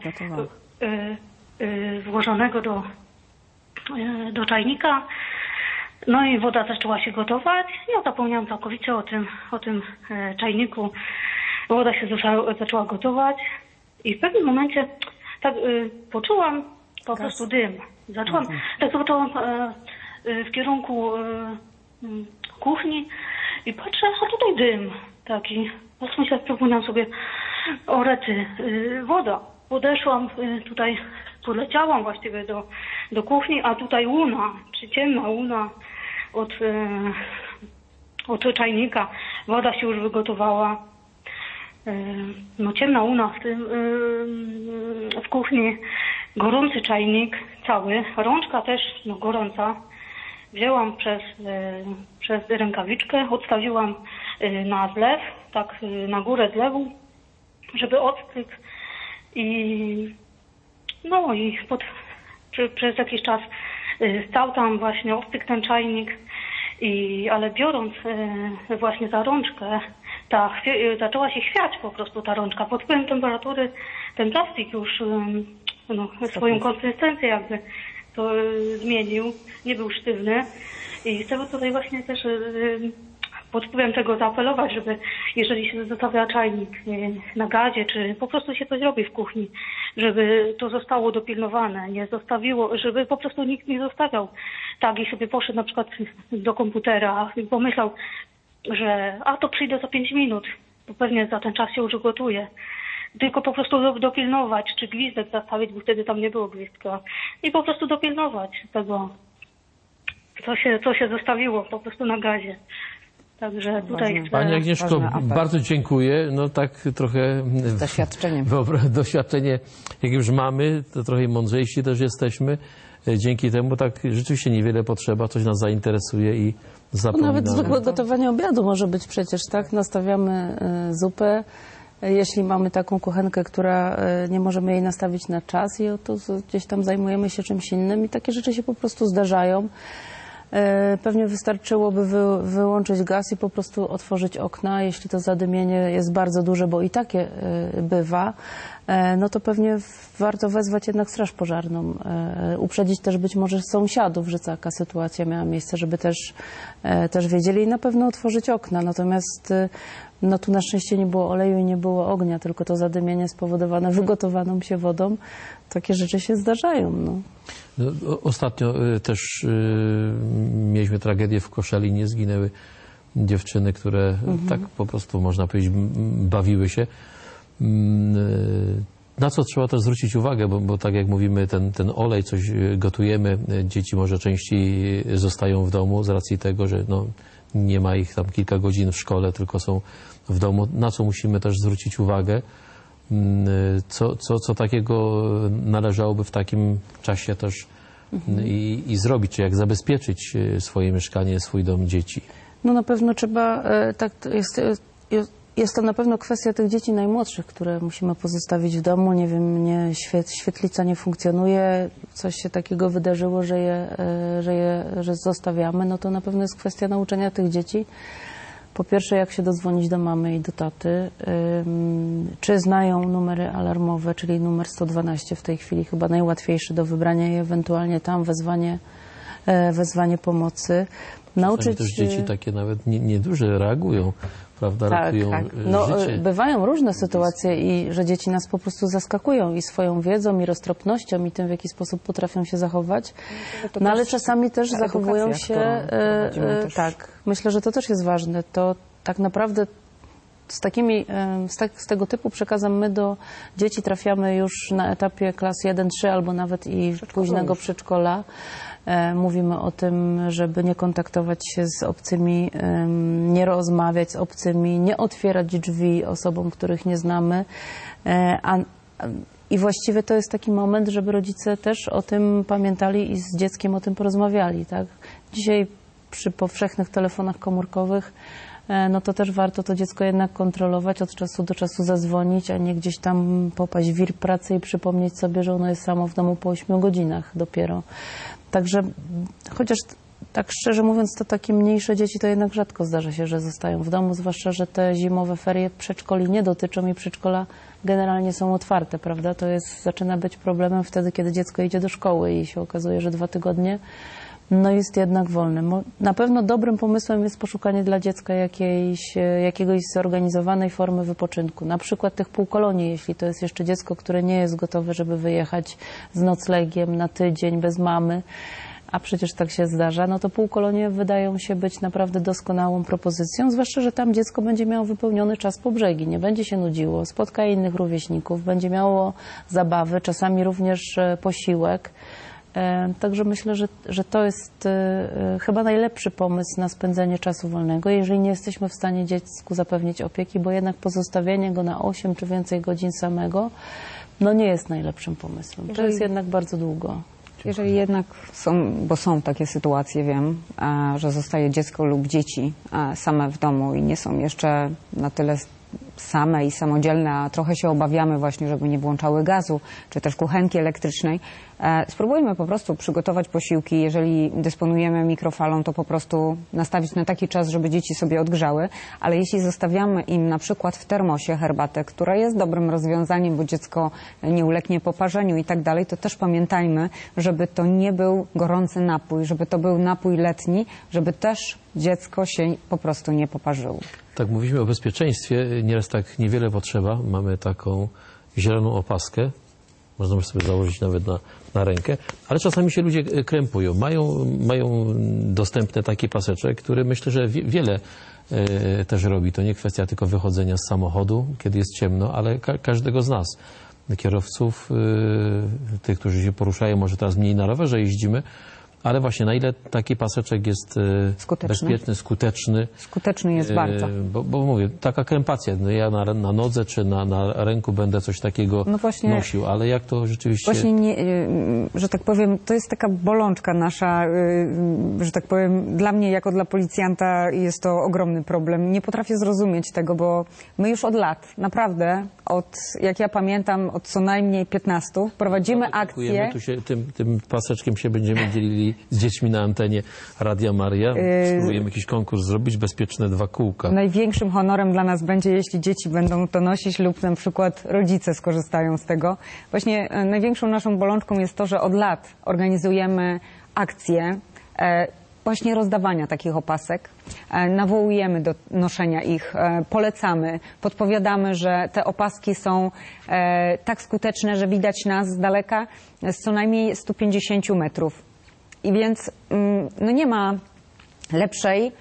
włożonego do czajnika, no i woda zaczęła się gotować. Ja zapomniałam całkowicie o tym czajniku. Woda się zaczęła gotować i w pewnym momencie tak poczułam po prostu dym. Tak zobaczyłam w kierunku kuchni i patrzę, a tutaj dym taki. Myślę, przypomniałam sobie, o rety, woda. Podeszłam tutaj, poleciałam właściwie do kuchni, a tutaj łuna, czy ciemna łuna od czajnika. Woda się już wygotowała. No ciemna łuna w kuchni, gorący czajnik cały, rączka też no, gorąca. Wzięłam przez rękawiczkę, odstawiłam na zlew, tak na górę zlewu, żeby ostygł i no i przez jakiś czas stał tam właśnie, ostygł ten czajnik, ale biorąc właśnie za rączkę, zaczęła się chwiać po prostu ta rączka. Pod wpływem temperatury ten plastik już swoją konsystencję jakby to zmienił, nie był sztywny i chcę tutaj właśnie też pod wpływem tego zaapelować, żeby jeżeli się zostawia czajnik na gazie, czy po prostu się coś robi w kuchni, żeby to zostało dopilnowane, nie zostawiło, żeby po prostu nikt nie zostawiał tak i sobie poszedł na przykład do komputera i pomyślał, że to przyjdę za 5 minut, bo pewnie za ten czas się już gotuje. Tylko po prostu dopilnować, czy gwizdek zastawić, bo wtedy tam nie było gwizdka. I po prostu dopilnować tego, co się zostawiło po prostu na gazie. Także tutaj chcę... Pani Agnieszko, bardzo dziękuję. No tak trochę... Doświadczenie, jak już mamy, to trochę mądrzejsi też jesteśmy. Dzięki temu tak rzeczywiście niewiele potrzeba, coś nas zainteresuje i zapominamy. Nawet zwykłe gotowanie obiadu może być przecież, tak? Nastawiamy zupę. Jeśli mamy taką kuchenkę, która nie możemy jej nastawić na czas i to gdzieś tam zajmujemy się czymś innym i takie rzeczy się po prostu zdarzają. Pewnie wystarczyłoby wyłączyć gaz i po prostu otworzyć okna. Jeśli to zadymienie jest bardzo duże, bo i takie bywa, no to pewnie warto wezwać jednak straż pożarną. Uprzedzić też być może sąsiadów, że taka sytuacja miała miejsce, żeby też wiedzieli i na pewno otworzyć okna. Natomiast no tu na szczęście nie było oleju i nie było ognia, tylko to zadymienie spowodowane wygotowaną się wodą. Takie rzeczy się zdarzają. No. Ostatnio też mieliśmy tragedię w Koszalinie. Zginęły dziewczyny, które tak po prostu, można powiedzieć, bawiły się. Na co trzeba też zwrócić uwagę, bo tak jak mówimy, ten olej, coś gotujemy, dzieci może częściej zostają w domu z racji tego, że no, nie ma ich tam kilka godzin w szkole, tylko są w domu. Na co musimy też zwrócić uwagę? Co takiego należałoby w takim czasie też i zrobić, czy jak zabezpieczyć swoje mieszkanie, swój dom, dzieci? No na pewno trzeba, tak jest to na pewno kwestia tych dzieci najmłodszych, które musimy pozostawić w domu. Nie wiem, świetlica nie funkcjonuje, coś się takiego wydarzyło, że zostawiamy, no to na pewno jest kwestia nauczenia tych dzieci. Po pierwsze, jak się dodzwonić do mamy i do taty, czy znają numery alarmowe, czyli numer 112 w tej chwili chyba najłatwiejszy do wybrania i ewentualnie tam wezwanie pomocy. Czasami też dzieci takie nawet nieduże reagują. prawda, Tak, ratują tak. No, życie. bywają różne sytuacje i że dzieci nas po prostu zaskakują i swoją wiedzą, i roztropnością, i tym, w jaki sposób potrafią się zachować. No ale czasami też zachowują się... tak, myślę, że to też jest ważne. To tak naprawdę z tego typu przekazem my do dzieci trafiamy już na etapie klas 1-3 albo nawet i późnego przedszkola. Mówimy o tym, żeby nie kontaktować się z obcymi, nie rozmawiać z obcymi, nie otwierać drzwi osobom, których nie znamy. I właściwie to jest taki moment, żeby rodzice też o tym pamiętali i z dzieckiem o tym porozmawiali. Tak? Dzisiaj przy powszechnych telefonach komórkowych no to też warto to dziecko jednak kontrolować, od czasu do czasu zadzwonić, a nie gdzieś tam popaść w wir pracy i przypomnieć sobie, że ono jest samo w domu po 8 godzinach dopiero. Także chociaż tak szczerze mówiąc, to takie mniejsze dzieci to jednak rzadko zdarza się, że zostają w domu, zwłaszcza, że te zimowe ferie przedszkoli nie dotyczą i przedszkola generalnie są otwarte, prawda? To zaczyna być problemem wtedy, kiedy dziecko idzie do szkoły i się okazuje, że 2 tygodnie no jest jednak wolny. Na pewno dobrym pomysłem jest poszukanie dla dziecka jakiegoś zorganizowanej formy wypoczynku. Na przykład tych półkolonii, jeśli to jest jeszcze dziecko, które nie jest gotowe, żeby wyjechać z noclegiem na tydzień bez mamy, a przecież tak się zdarza, no to półkolonie wydają się być naprawdę doskonałą propozycją, zwłaszcza, że tam dziecko będzie miało wypełniony czas po brzegi, nie będzie się nudziło, spotka innych rówieśników, będzie miało zabawy, czasami również posiłek. Także myślę, że to jest chyba najlepszy pomysł na spędzenie czasu wolnego, jeżeli nie jesteśmy w stanie dziecku zapewnić opieki, bo jednak pozostawienie go na 8 czy więcej godzin samego, no nie jest najlepszym pomysłem. To jest jednak bardzo długo. Jeżeli jednak są takie sytuacje, wiem, że zostaje dziecko lub dzieci same w domu i nie są jeszcze na tyle same i samodzielne, a trochę się obawiamy właśnie, żeby nie włączały gazu, czy też kuchenki elektrycznej. Spróbujmy po prostu przygotować posiłki. Jeżeli dysponujemy mikrofalą, to po prostu nastawić na taki czas, żeby dzieci sobie odgrzały. Ale jeśli zostawiamy im na przykład w termosie herbatę, która jest dobrym rozwiązaniem, bo dziecko nie ulegnie poparzeniu i tak dalej, to też pamiętajmy, żeby to nie był gorący napój, żeby to był napój letni, żeby też dziecko się po prostu nie poparzyło. Tak, mówimy o bezpieczeństwie. Nieraz tak niewiele potrzeba. Mamy taką zieloną opaskę. Można sobie założyć nawet na rękę. Ale czasami się ludzie krępują. Mają dostępny taki paseczek, który myślę, że wiele też robi. To nie kwestia tylko wychodzenia z samochodu, kiedy jest ciemno, ale każdego z nas. Kierowców, tych, którzy się poruszają, może teraz mniej na rowerze jeździmy, ale właśnie na ile taki paseczek jest bezpieczny, skuteczny. Skuteczny jest bardzo. Bo mówię, taka krępacja, no ja na nodze czy na ręku będę coś takiego nosił, ale jak to rzeczywiście... Właśnie, że tak powiem, to jest taka bolączka nasza, że tak powiem, dla mnie jako dla policjanta jest to ogromny problem. Nie potrafię zrozumieć tego, bo my już od lat, naprawdę, jak ja pamiętam, od co najmniej 15 prowadzimy akcję. Tu się, tym paseczkiem się będziemy dzielili z dziećmi na antenie Radia Maria. Spróbujemy jakiś konkurs zrobić, bezpieczne 2 kółka. Największym honorem dla nas będzie, jeśli dzieci będą to nosić lub na przykład rodzice skorzystają z tego. Właśnie największą naszą bolączką jest to, że od lat organizujemy akcje właśnie rozdawania takich opasek. Nawołujemy do noszenia ich, polecamy, podpowiadamy, że te opaski są tak skuteczne, że widać nas z daleka z co najmniej 150 metrów. I więc no nie ma lepszej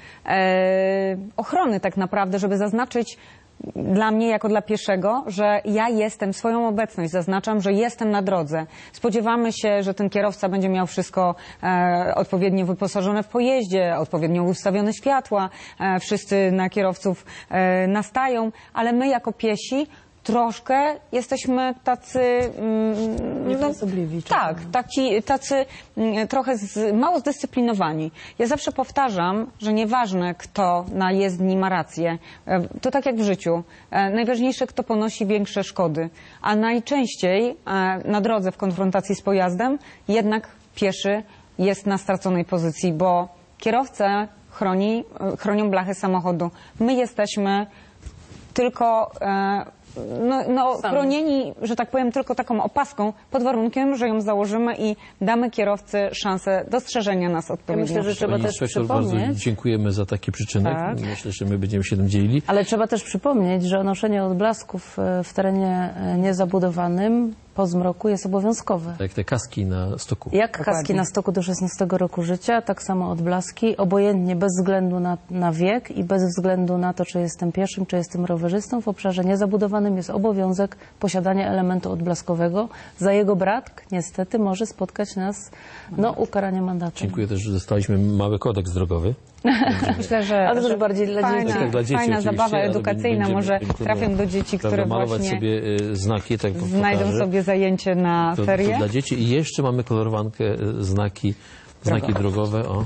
ochrony tak naprawdę, żeby zaznaczyć dla mnie, jako dla pieszego, że ja jestem, swoją obecność zaznaczam, że jestem na drodze. Spodziewamy się, że ten kierowca będzie miał wszystko odpowiednio wyposażone w pojeździe, odpowiednio ustawione światła, wszyscy na kierowców nastają, ale my jako piesi troszkę jesteśmy tacy... Niefrasobliwi. Tak, tacy trochę mało zdyscyplinowani. Ja zawsze powtarzam, że nieważne kto na jezdni ma rację. To tak jak w życiu. Najważniejsze, kto ponosi większe szkody. A najczęściej na drodze w konfrontacji z pojazdem jednak pieszy jest na straconej pozycji, bo kierowcę chronią blachy samochodu. My jesteśmy tylko chronieni, że tak powiem, tylko taką opaską, pod warunkiem, że ją założymy i damy kierowcy szansę dostrzeżenia nas odpowiednio. Myślę, że trzeba Pani też inspektor, bardzo przypomnieć. dziękujemy za taki przyczynek. Tak. Myślę, że my będziemy się tym dzielili. Ale trzeba też przypomnieć, że noszenie odblasków w terenie niezabudowanym po zmroku jest obowiązkowe. Jak te kaski na stoku. Jak Dokładnie. kaski na stoku do 16 roku życia, tak samo odblaski, obojętnie, bez względu na wiek i bez względu na to, czy jestem pieszym, czy jestem rowerzystą, w obszarze niezabudowanym jest obowiązek posiadania elementu odblaskowego. Za jego brak, niestety, może spotkać nas ukaranie mandatem. Dziękuję też, że dostaliśmy mały kodeks drogowy. Myślę, że Ale też bardziej dla dzieci. Tak, dla dzieci fajna oczywiście, zabawa ale edukacyjna będziemy może trudno, trafią do dzieci, które malować właśnie sobie znaki, tak znajdą pokażę. sobie zajęcie na To ferie. dla dzieci. I jeszcze mamy kolorowankę, znaki drogowe. O,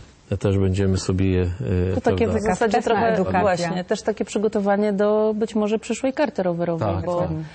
też będziemy sobie je To takie w prawda, zasadzie wczesna trochę edukacja. właśnie, też takie przygotowanie do być może przyszłej karty rowerowej, Tak,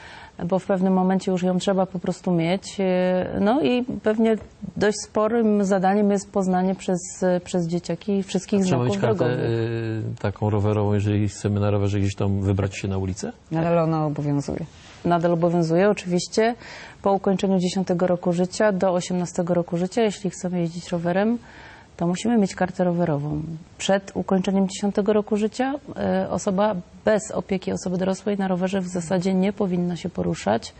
bo w pewnym momencie już ją trzeba po prostu mieć. No i pewnie dość sporym zadaniem jest poznanie przez dzieciaki wszystkich Trzeba mieć znaków kartę drogowych. taką rowerową, jeżeli chcemy na rowerze gdzieś tam wybrać się na ulicę? Ale ona obowiązuje. Nadal obowiązuje oczywiście po ukończeniu 10 roku życia do 18 roku życia, jeśli chcemy jeździć rowerem, to musimy mieć kartę rowerową. Przed ukończeniem 10 roku życia osoba bez opieki osoby dorosłej na rowerze w zasadzie nie powinna się poruszać.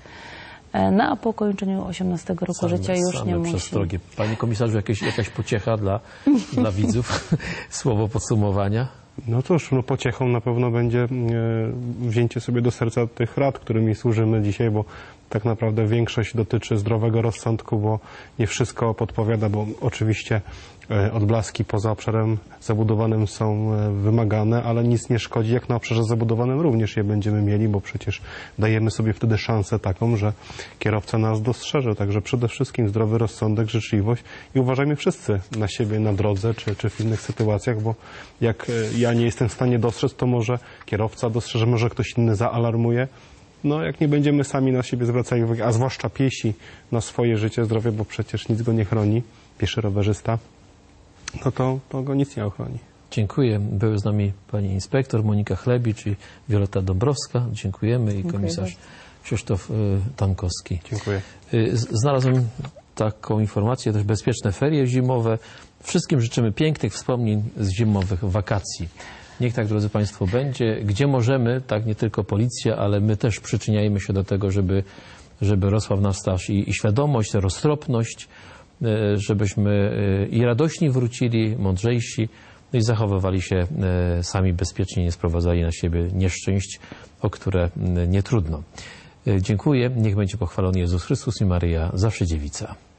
No a po ukończeniu 18 roku życia już nie musi. przestrogi. Panie komisarzu, jakaś pociecha dla widzów? Słowo podsumowania? No cóż, pociechą na pewno będzie wzięcie sobie do serca tych rad, którymi służymy dzisiaj, bo tak naprawdę większość dotyczy zdrowego rozsądku, bo nie wszystko podpowiada, bo oczywiście odblaski poza obszarem zabudowanym są wymagane, ale nic nie szkodzi, jak na obszarze zabudowanym również je będziemy mieli, bo przecież dajemy sobie wtedy szansę taką, że kierowca nas dostrzeże. Także przede wszystkim zdrowy rozsądek, życzliwość i uważajmy wszyscy na siebie na drodze czy w innych sytuacjach, bo jak ja nie jestem w stanie dostrzec, to może kierowca dostrzeże, może ktoś inny zaalarmuje. No, jak nie będziemy sami na siebie zwracali uwagi, a zwłaszcza piesi, na swoje życie, zdrowie, bo przecież nic go nie chroni, pieszy rowerzysta, no to go nic nie ochroni. Dziękuję. Były z nami pani inspektor Monika Chlebicz i Wioletta Dąbrowska. Dziękujemy i komisarz Krzysztof Tankowski. Dziękuję. Znalazłem taką informację, też bezpieczne ferie zimowe. Wszystkim życzymy pięknych wspomnień z zimowych wakacji. Niech tak, drodzy Państwo, będzie. Gdzie możemy, tak nie tylko policja, ale my też przyczyniajmy się do tego, żeby rosła w nas też i świadomość, roztropność, żebyśmy i radośni wrócili, mądrzejsi, no i zachowywali się sami bezpiecznie, nie sprowadzali na siebie nieszczęść, o które nie trudno. Dziękuję. Niech będzie pochwalony Jezus Chrystus i Maryja, zawsze dziewica.